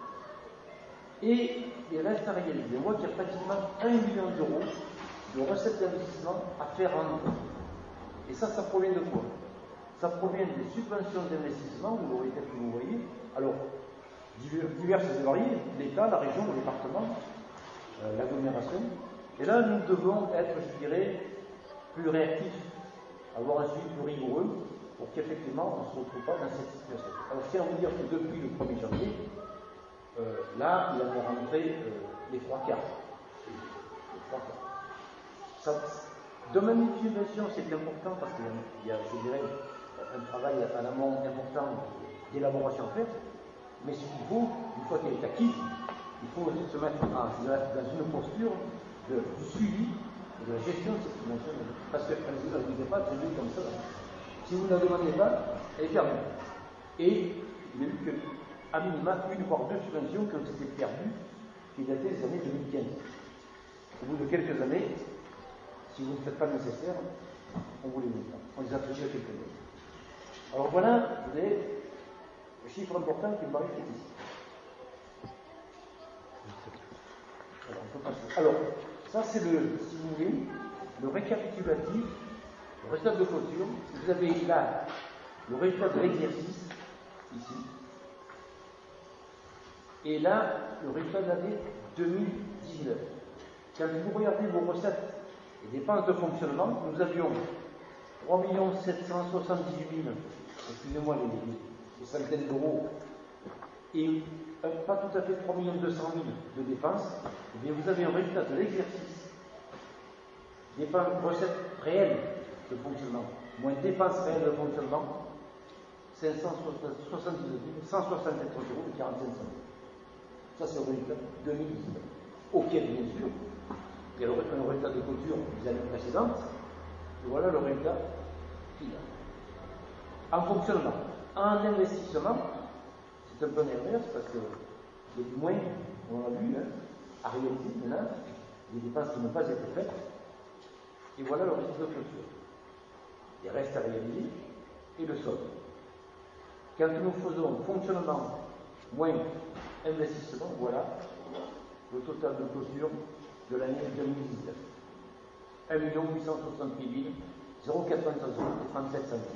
et les restes à réaliser. Moi, il y a pratiquement 1 million d'euros de recettes d'investissement à faire en an. Et ça provient de quoi? Ça provient des subventions d'investissement, vous l'aurez peut-être que vous voyez, alors, diverses et variées, l'État, la région, le département, l'agglomération. Et là, nous devons être, je dirais, plus réactifs, avoir un suivi plus rigoureux pour qu'effectivement on ne se retrouve pas dans cette situation. Alors, je tiens à vous dire que depuis le 1er janvier, là, il y a rentré les 3 quarts. Demander une subvention, c'est important parce qu'il y a, je dirais, un travail à l'amont important d'élaboration à faire. Mais ce qu'il faut, une fois qu'elle est acquise, il faut se mettre dans une posture du suivi et de la gestion de cette subvention. Parce qu'elle ne vous est pas attribuée comme ça. Si vous ne la demandez pas, elle est perdue. Et il y a eu qu'à minima 1 voire 2 subventions qui ont été perdues, qui dataient des années 2015. Au bout de quelques années, si vous ne faites pas le nécessaire, on vous les met pas. On les attribue à quelques années. Alors voilà, vous avez le chiffre important qui me paraît ici. Alors, on peut passer. Alors, ça c'est si vous voulez, le récapitulatif, le résultat de clôture. Vous avez là le résultat de l'exercice, ici. Et là, le résultat de l'année 2019. Quand vous regardez vos recettes et dépenses de fonctionnement, nous avions 3 778 000, excusez-moi les centaines d'euros, et pas tout à fait 3 200 000 de dépenses. Eh bien, vous avez un résultat de l'exercice, dépenses, recettes réelles de fonctionnement, moins dépenses réelles de fonctionnement, 570 167 € et 45 centimes. Ça, c'est le résultat 2019. Auquel, bien sûr, il y a un résultat de clôture des années précédentes, et voilà le résultat final. En fonctionnement, en investissement, c'est un peu l'inverse parce que il y a du moins, on l'a vu, à réaliser maintenant, des dépenses qui n'ont pas été faites, et voilà le résultat de clôture. Il reste à réaliser et le solde. Quand nous faisons fonctionnement moins investissement, voilà le total de clôture de l'année 2019. 1 868 095 et 37 centimes.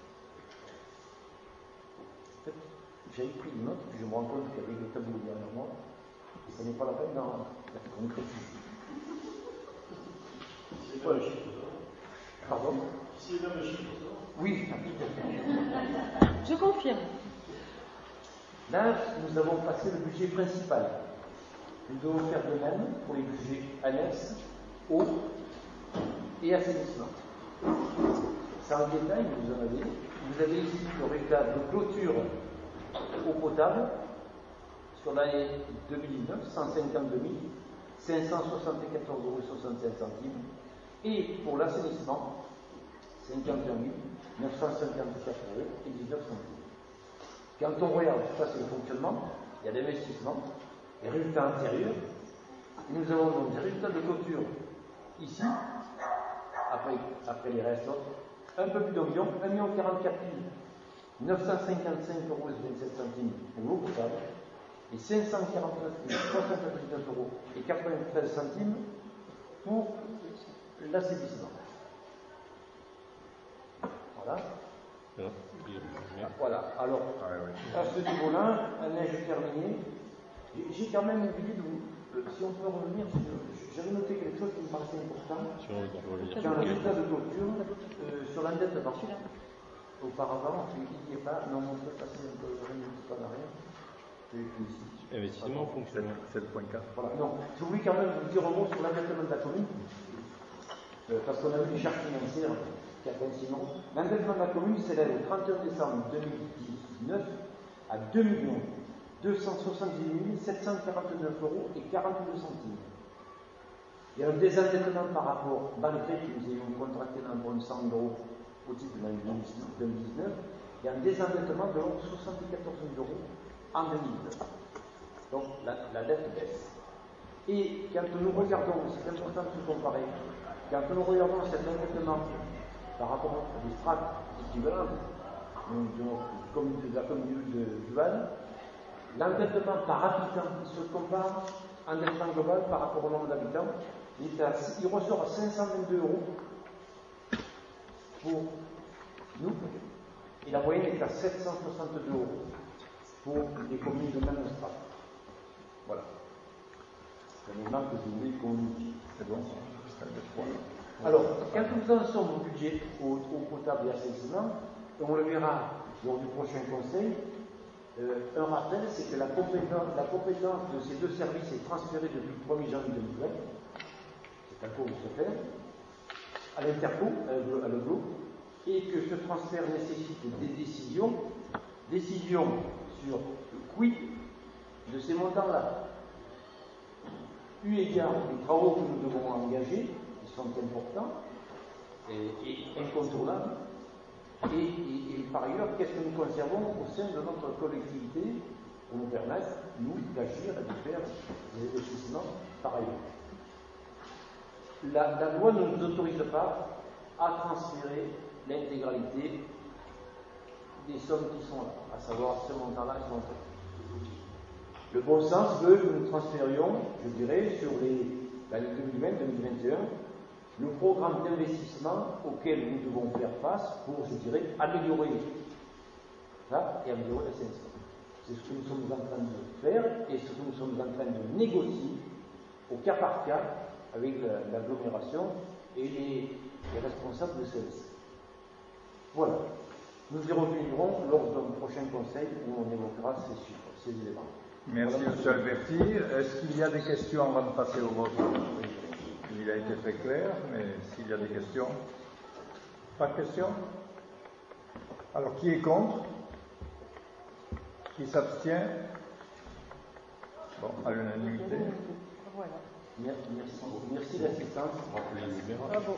En fait, j'avais pris une note, puis je me rends compte qu'avec le tableau derrière moi, et ça n'est pas la peine d'en concrétiser. C'est quoi le chiffre? Pardon? C'est le même chiffre, Oui. Je confirme. Là, nous avons passé le budget principal. Nous devons faire de même pour les budgets annexes, eau et assainissement. Sans détail, vous avez ici le résultat de clôture eau potable sur l'année 2019, 152 574,65 €. Et pour l'assainissement, 51 954,19 €. Quand on regarde, ça c'est le fonctionnement, il y a l'investissement, les résultats antérieurs. Nous avons donc des résultats de clôture ici, après les restes, un peu plus d'1 million, 1 044 955,27 € pour l'eau potable et 549 399,93 € pour l'assainissement. Voilà. Voilà. Alors, à ce niveau-là, un neige terminé. J'ai quand même oublié de si on peut revenir, j'avais noté quelque chose qui me paraissait important. Dans le résultat de clôture, sur l'endettement. Auparavant, il n'y a pas, non, on peut passer un peu, je ne dis pas derrière. Investissement fonctionnement. C'est le point 4. Voilà. Non, je voulais quand même vous dire un mot sur l'endettement de la commune, parce qu'on a vu les charges financières qui accompagnent. L'endettement de la commune s'élève au 31 décembre 2019 à 2 270 749,42 €. Il y a un désendettement par rapport, malgré que nous ayons contracté d'emprunt 100 € au titre de l'année 2019, il y a un désendettement de l'ordre de 74 000 € en 2019. Donc la dette baisse. Et quand nous regardons, c'est important de se comparer, quand nous regardons cet endettement par rapport à des strates équivalentes de la commune du Val, l'endettement par habitant se compare en endettement global par rapport au nombre d'habitants. Il ressort à 522 € pour nous, et la moyenne est à 762 € pour les communes de même strate. Voilà. C'est un élément que je voulais communiquer. C'est bon, Alors, quand nous en sommes au budget, au potable et assainissement, on le verra lors du prochain conseil, un rappel, c'est que la compétence de ces deux services est transférée depuis le 1er janvier 2020. C'est un cours de se faire, à l'Interco, à l'EGLO, et que ce transfert nécessite des décisions sur le quid de ces montants-là. Eu égard aux travaux que nous devons engager, qui sont importants et incontournables, et par ailleurs, qu'est-ce que nous conservons au sein de notre collectivité pour nous permettre, nous, d'agir et de faire des investissements par ailleurs. La loi ne nous autorise pas à transférer l'intégralité des sommes qui sont là, à savoir ce montant-là et ce montant-là. Le bon sens veut que nous transférions, je dirais, sur l'année 2020-2021, le programme d'investissement auquel nous devons faire face pour, je dirais, améliorer ça et améliorer l'assainissement. C'est ce que nous sommes en train de faire et ce que nous sommes en train de négocier au cas par cas avec l'agglomération et les responsables de celle-ci. Voilà. Nous y reviendrons lors d'un prochain conseil où on évoquera ces chiffres, ces éléments. Merci, voilà, M. Alberti. Est-ce qu'il y a des questions avant de passer au vote? Il a été très clair, mais s'il y a des questions? Pas de questions? Alors, qui est contre? Qui s'abstient? Bon, à l'unanimité. Voilà. Merci d'assistance. Bravo.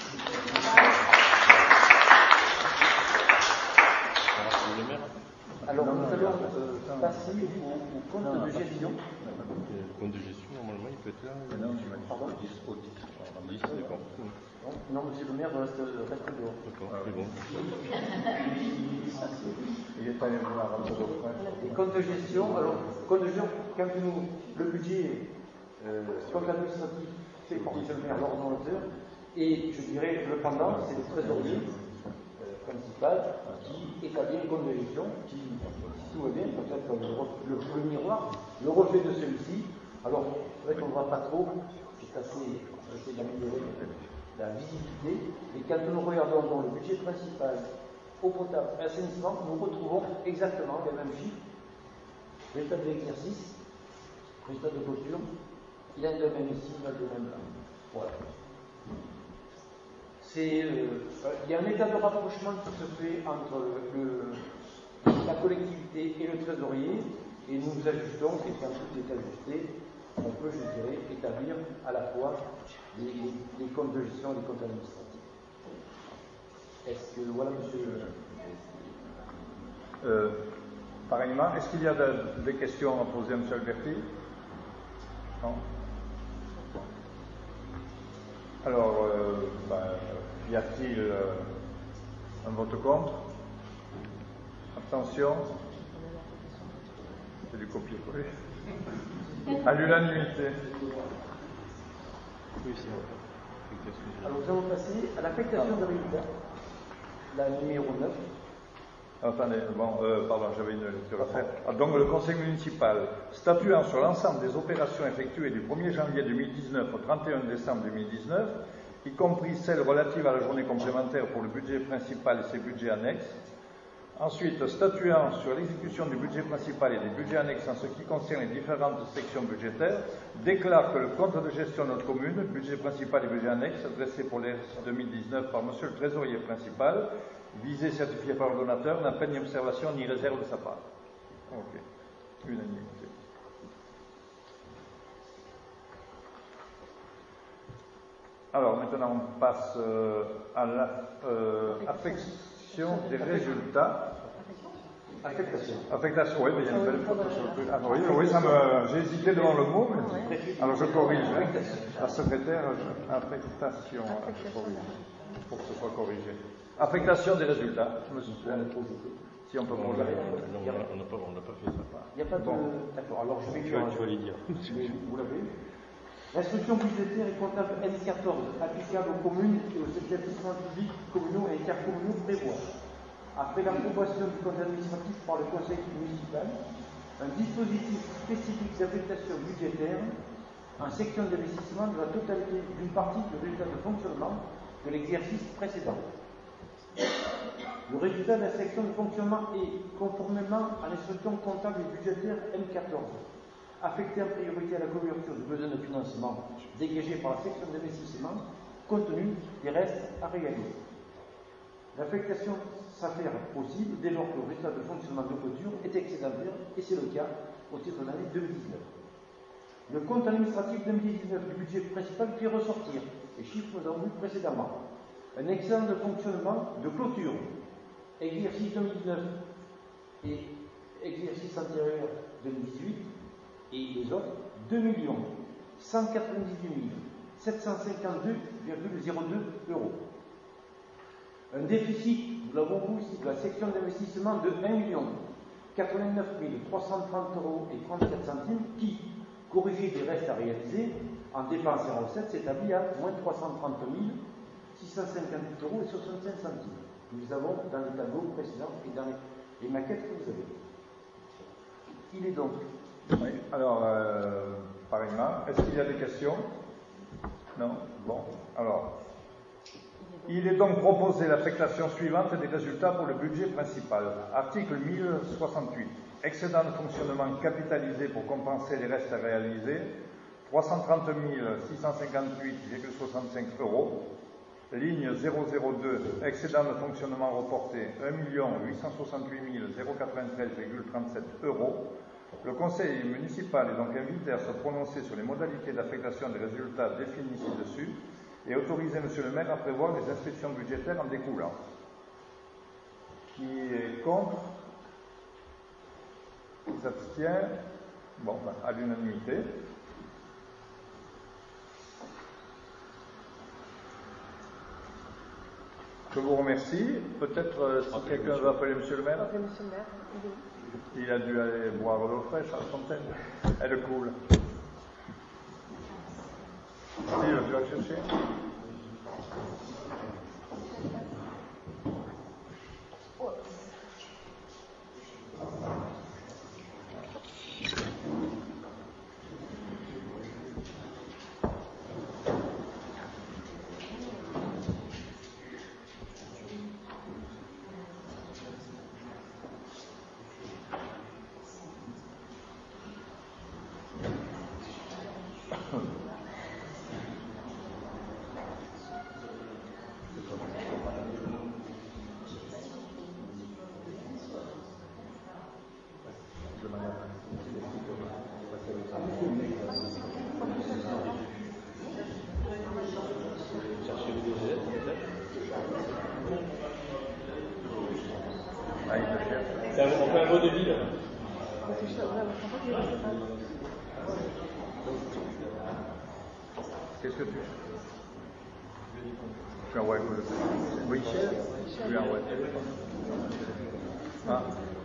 Alors, nous allons passer au compte de gestion. Le compte de gestion, normalement, il peut être là. Non, tu m'as dit Pardon? 10 au 10. 10, d'accord. Non, monsieur le maire reste dehors. D'accord, c'est bon. Il est allé voir un peu de près. Les comptes de gestion, alors, compte de gestion, quand le budget, compte administratif fait par monsieur le maire l'ordonnateur, et je dirais le pendant, c'est le trésorier principal qui établit les comptes de gestion, qui, si tout va bien, peut-être le miroir, le reflet de celui-ci. Alors, c'est vrai qu'on ne voit pas trop, c'est assez d'améliorer la visibilité, et quand nous regardons dans le budget principal eau potable et assainissement, nous retrouvons exactement les mêmes chiffres. Résultat de l'exercice, résultat de clôture, il y a de même ici, il y a de même là. Voilà. Il y a un état de rapprochement qui se fait entre la collectivité et le trésorier, et nous nous ajustons, et quand tout est ajusté, on peut, je dirais, établir à la fois les comptes de gestion et les comptes administratifs. Est-ce que, voilà, monsieur. Pareillement, est-ce qu'il y a des questions à poser à M. Alberti? Non. Alors, y a-t-il un vote contre? Abstention? C'est du copier-coller. À l'unanimité. Alors, nous allons passer à l'affectation de résultats, la numéro 9. Attendez, pardon, j'avais une lecture à faire. Donc, le Conseil municipal, statuant sur l'ensemble des opérations effectuées du 1er janvier 2019 au 31 décembre 2019, y compris celles relatives à la journée complémentaire pour le budget principal et ses budgets annexes. Ensuite, statuant sur l'exécution du budget principal et des budgets annexes en ce qui concerne les différentes sections budgétaires, déclare que le compte de gestion de notre commune, budget principal et budget annexe, adressé pour les 2019 par Monsieur le Trésorier principal, visé certifié par le donateur, n'a pas ni observation ni réserve de sa part. Ok. Unanimité. Alors, maintenant, on passe à l'affection des résultats. Affectation, oui, mais il y a une belle faute sur le truc. Ah, oui, j'ai hésité devant le mot, mais alors je corrige. La secrétaire, affectation, je corrige, pour que ce soit corrigé. Affectation des résultats, monsieur. Si on peut poser. On n'a pas fait ça. Il n'y a pas de. D'accord, alors je vais. Tu vas les dire. Vous l'avez. L'instruction budgétaire et comptable N14 applicable aux communes et aux établissements publics communaux et intercommunaux prévoit, après l'approbation du compte administratif par le conseil municipal, un dispositif spécifique d'affectation budgétaire en section d'investissement de la totalité d'une partie du résultat de fonctionnement de l'exercice précédent. Le résultat de la section de fonctionnement est, conformément à l'instruction comptable et budgétaire M14, affecté en priorité à la couverture du besoin de financement dégagé par la section d'investissement, compte tenu des restes à réaliser. L'affectation s'avère possible dès lors que le résultat de fonctionnement de clôture est excédentaire, et c'est le cas au titre de l'année 2019. Le compte administratif 2019 du budget principal fait ressortir les chiffres que nous avons vus précédemment. Un excédent de fonctionnement de clôture, exercice 2019 et exercice antérieur 2018, et les autres, 2 198 752,02 euros. Un déficit, nous l'avons vu ici, de la section d'investissement de 1 89 330 euros et 34 centimes qui, corrigé des restes à réaliser, en dépenses et recettes, s'établit à moins 330 658 euros et 65 centimes. Nous les avons dans les tableaux précédents et dans les maquettes que vous avez. Il est donc. Oui, alors, pareillement, est-ce qu'il y a des questions? Non? Bon, alors. Il est donc proposé l'affectation suivante des résultats pour le budget principal. Article 1068. Excédent de fonctionnement capitalisé pour compenser les restes à réaliser, 330 658,65 euros. Ligne 002, excédent de fonctionnement reporté, 1 868 093,37 euros. Le conseil municipal est donc invité à se prononcer sur les modalités d'affectation des résultats définis ci-dessus et autoriser M. le maire à prévoir les inscriptions budgétaires en découlant. Qui est contre? Qui s'abstient? Bon, à l'unanimité. Je vous remercie. Peut-être si quelqu'un veut appeler M. le maire. Appelez M. le maire. Il a dû aller boire l'eau fraîche à la fontaine. Elle coule. Steve, tu vas le chercher? vaudeville. Qu'est-ce que tu fais? Je suis en web. Oui, je suis en web. Ah.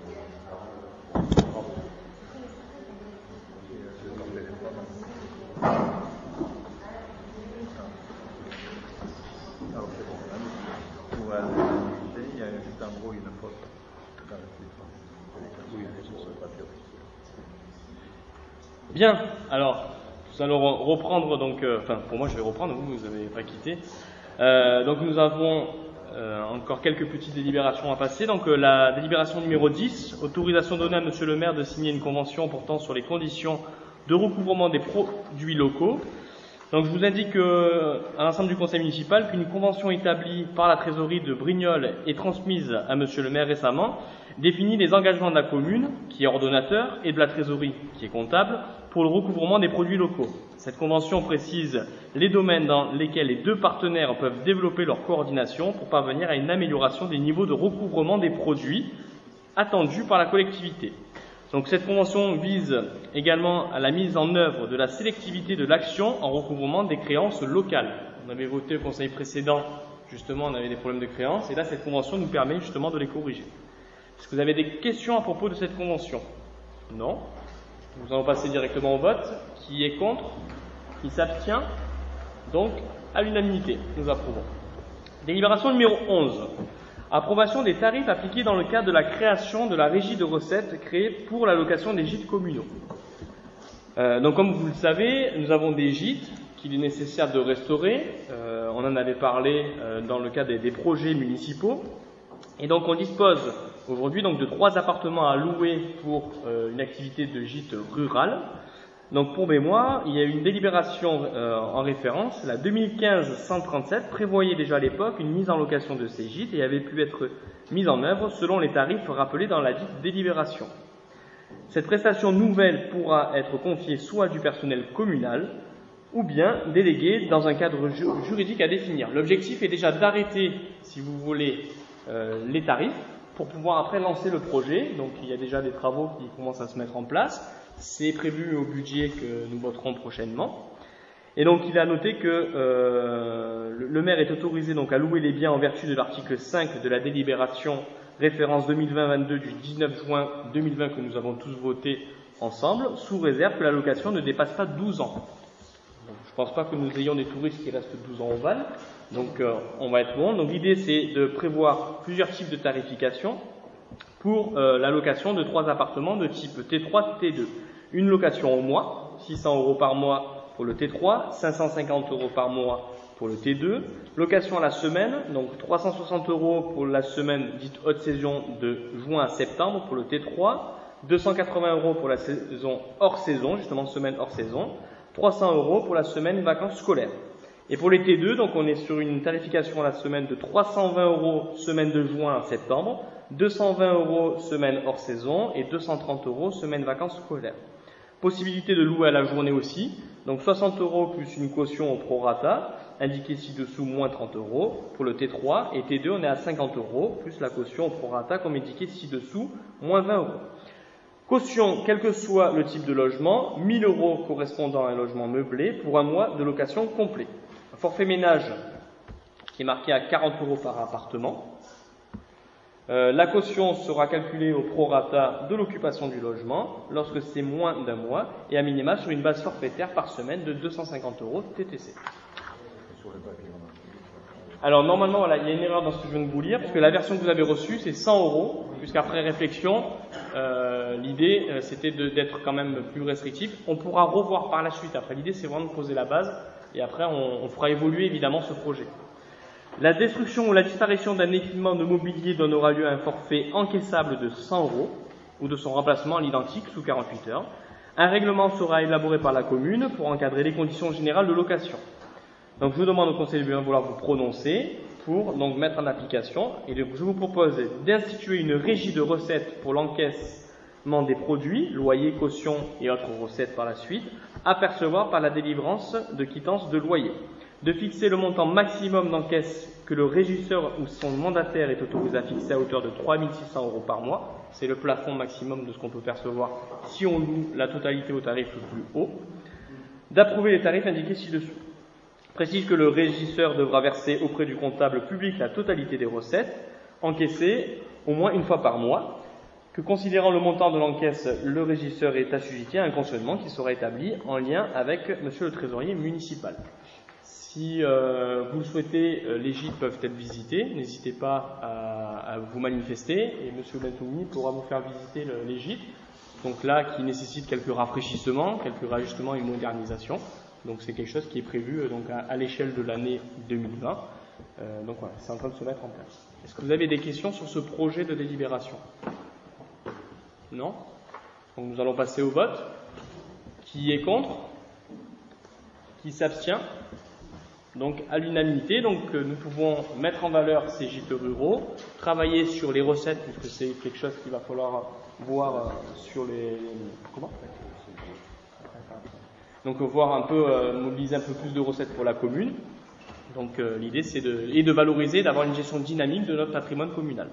Alors c'est bon, pour il y a juste en gros une faute dans le titre. Oui, sur ce papier officiel. Bien, alors, nous allons reprendre, donc, pour moi je vais reprendre, vous n'avez pas quitté. Donc nous avons encore quelques petites délibérations à passer. Donc la délibération numéro 10, autorisation donnée à Monsieur le maire de signer une convention portant sur les conditions de recouvrement des produits locaux. Donc je vous indique à l'ensemble du conseil municipal qu'une convention établie par la trésorerie de Brignoles et transmise à Monsieur le maire récemment définit les engagements de la commune, qui est ordonnateur, et de la trésorerie, qui est comptable, pour le recouvrement des produits locaux. Cette convention précise les domaines dans lesquels les deux partenaires peuvent développer leur coordination pour parvenir à une amélioration des niveaux de recouvrement des produits attendus par la collectivité. Donc cette convention vise également à la mise en œuvre de la sélectivité de l'action en recouvrement des créances locales. On avait voté au conseil précédent, justement, on avait des problèmes de créances, et là cette convention nous permet justement de les corriger. Est-ce que vous avez des questions à propos de cette convention? Non. Nous allons passer directement au vote. Qui est contre? Qui s'abstient? Donc, à l'unanimité, nous approuvons. Délibération numéro 11. Approbation des tarifs appliqués dans le cadre de la création de la régie de recettes créée pour la location des gîtes communaux. Donc, comme vous le savez, nous avons des gîtes qu'il est nécessaire de restaurer. On en avait parlé dans le cadre des projets municipaux. Et donc, on dispose aujourd'hui donc de 3 appartements à louer pour une activité de gîte rural. Donc pour mémoire, il y a une délibération en référence, la 2015-137 prévoyait déjà à l'époque une mise en location de ces gîtes et avait pu être mise en œuvre selon les tarifs rappelés dans la dite délibération. Cette prestation nouvelle pourra être confiée soit à du personnel communal ou bien déléguée dans un cadre juridique à définir. L'objectif est déjà d'arrêter, si vous voulez, les tarifs pour pouvoir après lancer le projet. Donc il y a déjà des travaux qui commencent à se mettre en place. C'est prévu au budget que nous voterons prochainement. Et donc il a noté que le maire est autorisé donc à louer les biens en vertu de l'article 5 de la délibération référence 2020-22 du 19 juin 2020 que nous avons tous voté ensemble, sous réserve que la location ne dépasse pas 12 ans. Donc, je ne pense pas que nous ayons des touristes qui restent 12 ans au Val. Donc on va être bon. Donc l'idée c'est de prévoir plusieurs types de tarification pour la location de 3 appartements de type T3, T2. Une location au mois, 600 € par mois pour le T3, 550 € par mois pour le T2. Location à la semaine, donc 360 € pour la semaine dite haute saison de juin à septembre pour le T3, 280 € pour la saison hors saison, justement semaine hors saison, 300 € pour la semaine vacances scolaires. Et pour les T2, donc on est sur une tarification à la semaine de 320 € semaine de juin à septembre, 220 € semaine hors saison et 230 € semaine vacances scolaires. Possibilité de louer à la journée aussi, donc 60 € plus une caution au prorata, indiqué ci-dessous moins 30 € pour le T3, et T2 on est à 50 € plus la caution au prorata comme indiqué ci-dessous moins 20 €. Caution, quel que soit le type de logement, 1000 € correspondant à un logement meublé pour un mois de location complet. Un forfait ménage qui est marqué à 40 € par appartement. La caution sera calculée au prorata de l'occupation du logement lorsque c'est moins d'un mois et à minima sur une base forfaitaire par semaine de 250 € TTC. Alors normalement, voilà, il y a une erreur dans ce que je viens de vous lire, parce que la version que vous avez reçue, c'est 100 €, puisqu'après réflexion, l'idée c'était d'être quand même plus restrictif. On pourra revoir par la suite, après l'idée c'est vraiment de poser la base, et après on fera évoluer évidemment ce projet. La destruction ou la disparition d'un équipement de mobilier donnera lieu à un forfait encaissable de 100 € ou de son remplacement à l'identique sous 48 heures. Un règlement sera élaboré par la commune pour encadrer les conditions générales de location. Donc je vous demande au conseil de vouloir vous prononcer pour donc mettre en application, et donc je vous propose d'instituer une régie de recettes pour l'encaissement des produits, loyer, caution et autres recettes par la suite, à percevoir par la délivrance de quittance de loyer. De fixer le montant maximum d'encaisse que le régisseur ou son mandataire est autorisé à fixer à hauteur de 3 600 € par mois, C'est le plafond maximum de ce qu'on peut percevoir si on loue la totalité au tarif le plus haut. D'approuver les tarifs indiqués ci-dessous. Précise que le régisseur devra verser auprès du comptable public la totalité des recettes encaissées au moins une fois par mois, que considérant le montant de l'encaisse, le régisseur est assujetti à un conventionnement qui sera établi en lien avec monsieur le trésorier municipal. Si vous le souhaitez, les gîtes peuvent être visités, n'hésitez pas à vous manifester et monsieur Bentoumi pourra vous faire visiter les gîtes, donc là qui nécessite quelques rafraîchissements, quelques réajustements et modernisations. Donc c'est quelque chose qui est prévu donc à l'échelle de l'année 2020. Donc voilà, c'est en train de se mettre en place. Est-ce que vous avez des questions sur ce projet de délibération? Non? Donc nous allons passer au vote. Qui est contre? Qui s'abstient? Donc à l'unanimité, donc nous pouvons mettre en valeur ces gîtes ruraux, travailler sur les recettes, puisque c'est quelque chose qu'il va falloir voir sur les... Comment? Donc voir un peu, mobiliser un peu plus de recettes pour la commune. Donc l'idée c'est de valoriser, d'avoir une gestion dynamique de notre patrimoine communal.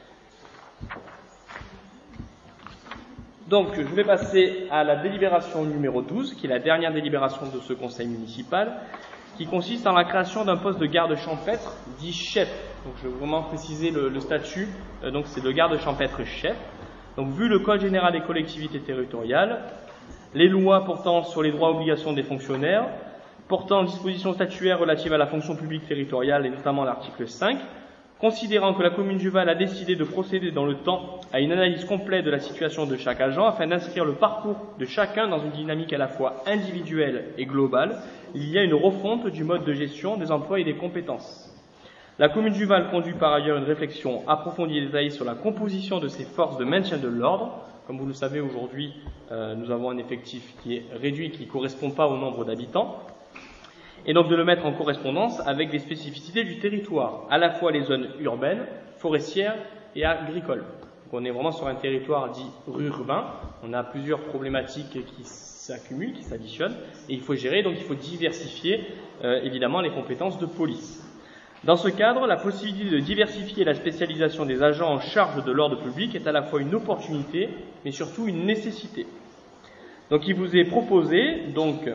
Donc je vais passer à la délibération numéro 12, qui est la dernière délibération de ce conseil municipal, qui consiste en la création d'un poste de garde champêtre, dit chef. Donc je vais vraiment préciser le statut, donc c'est le garde champêtre chef. Donc vu le Code général des collectivités territoriales, les lois portant sur les droits et obligations des fonctionnaires, portant dispositions statutaires relatives à la fonction publique territoriale et notamment l'article 5, considérant que la commune du Val a décidé de procéder dans le temps à une analyse complète de la situation de chaque agent afin d'inscrire le parcours de chacun dans une dynamique à la fois individuelle et globale, il y a une refonte du mode de gestion des emplois et des compétences. La commune du Val conduit par ailleurs une réflexion approfondie et détaillée sur la composition de ses forces de maintien de l'ordre. Comme vous le savez, aujourd'hui, nous avons un effectif qui est réduit, qui ne correspond pas au nombre d'habitants, et donc de le mettre en correspondance avec des spécificités du territoire, à la fois les zones urbaines, forestières et agricoles. Donc on est vraiment sur un territoire dit rurbain, on a plusieurs problématiques qui s'accumulent, qui s'additionnent, et il faut gérer, donc il faut diversifier évidemment les compétences de police. Dans ce cadre, la possibilité de diversifier la spécialisation des agents en charge de l'ordre public est à la fois une opportunité, mais surtout une nécessité. Donc il vous est proposé donc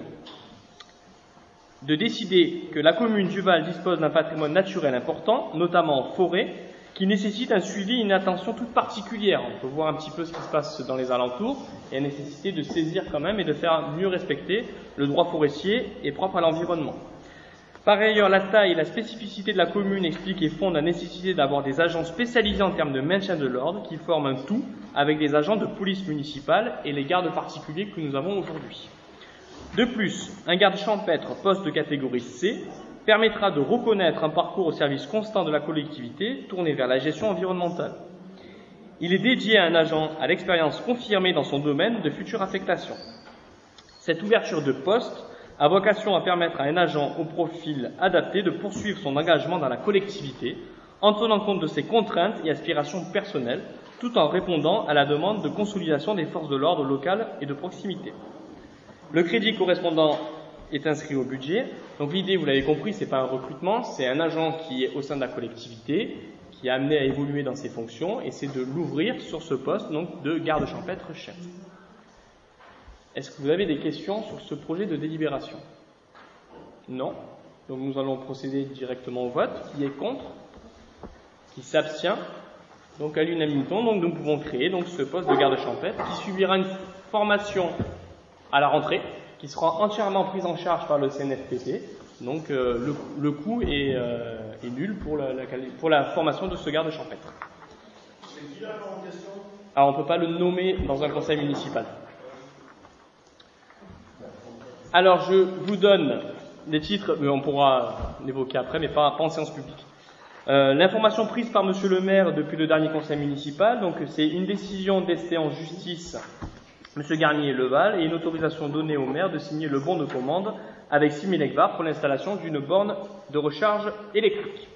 de décider que la commune du Val dispose d'un patrimoine naturel important, notamment en forêt, qui nécessite un suivi et une attention toute particulière. On peut voir un petit peu ce qui se passe dans les alentours, et la nécessité de saisir quand même et de faire mieux respecter le droit forestier et propre à l'environnement. Par ailleurs, la taille et la spécificité de la commune expliquent et fondent la nécessité d'avoir des agents spécialisés en termes de maintien de l'ordre qui forment un tout avec des agents de police municipale et les gardes particuliers que nous avons aujourd'hui. De plus, un garde champêtre poste de catégorie C permettra de reconnaître un parcours au service constant de la collectivité tourné vers la gestion environnementale. Il est dédié à un agent à l'expérience confirmée dans son domaine de future affectation. Cette ouverture de poste a vocation à permettre à un agent au profil adapté de poursuivre son engagement dans la collectivité en tenant compte de ses contraintes et aspirations personnelles, tout en répondant à la demande de consolidation des forces de l'ordre locales et de proximité. Le crédit correspondant est inscrit au budget. Donc l'idée, vous l'avez compris, c'est pas un recrutement, c'est un agent qui est au sein de la collectivité, qui est amené à évoluer dans ses fonctions, et c'est de l'ouvrir sur ce poste donc de garde champêtre chef. Est-ce que vous avez des questions sur ce projet de délibération? Non. Donc nous allons procéder directement au vote. Qui est contre? Qui s'abstient? Donc à l'unanimité, donc nous pouvons créer donc ce poste de garde champêtre qui subira une formation à la rentrée, qui sera entièrement prise en charge par le CNFPT. Donc le coût est nul pour la formation de ce garde champêtre. C'est qui la question? Alors on ne peut pas le nommer dans un conseil municipal. Alors je vous donne des titres, mais on pourra l'évoquer après, mais pas en séance publique. L'information prise par monsieur le maire depuis le dernier conseil municipal, donc c'est une décision d'ester en justice monsieur Garnier-Leval et une autorisation donnée au maire de signer le bon de commande avec 6 000 hectares pour l'installation d'une borne de recharge électrique.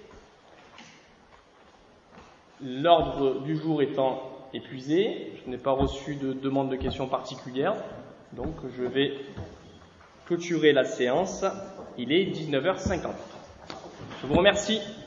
L'ordre du jour étant épuisé, je n'ai pas reçu de demande de questions particulières, donc je vais clôturer la séance. Il est 19h50. Je vous remercie.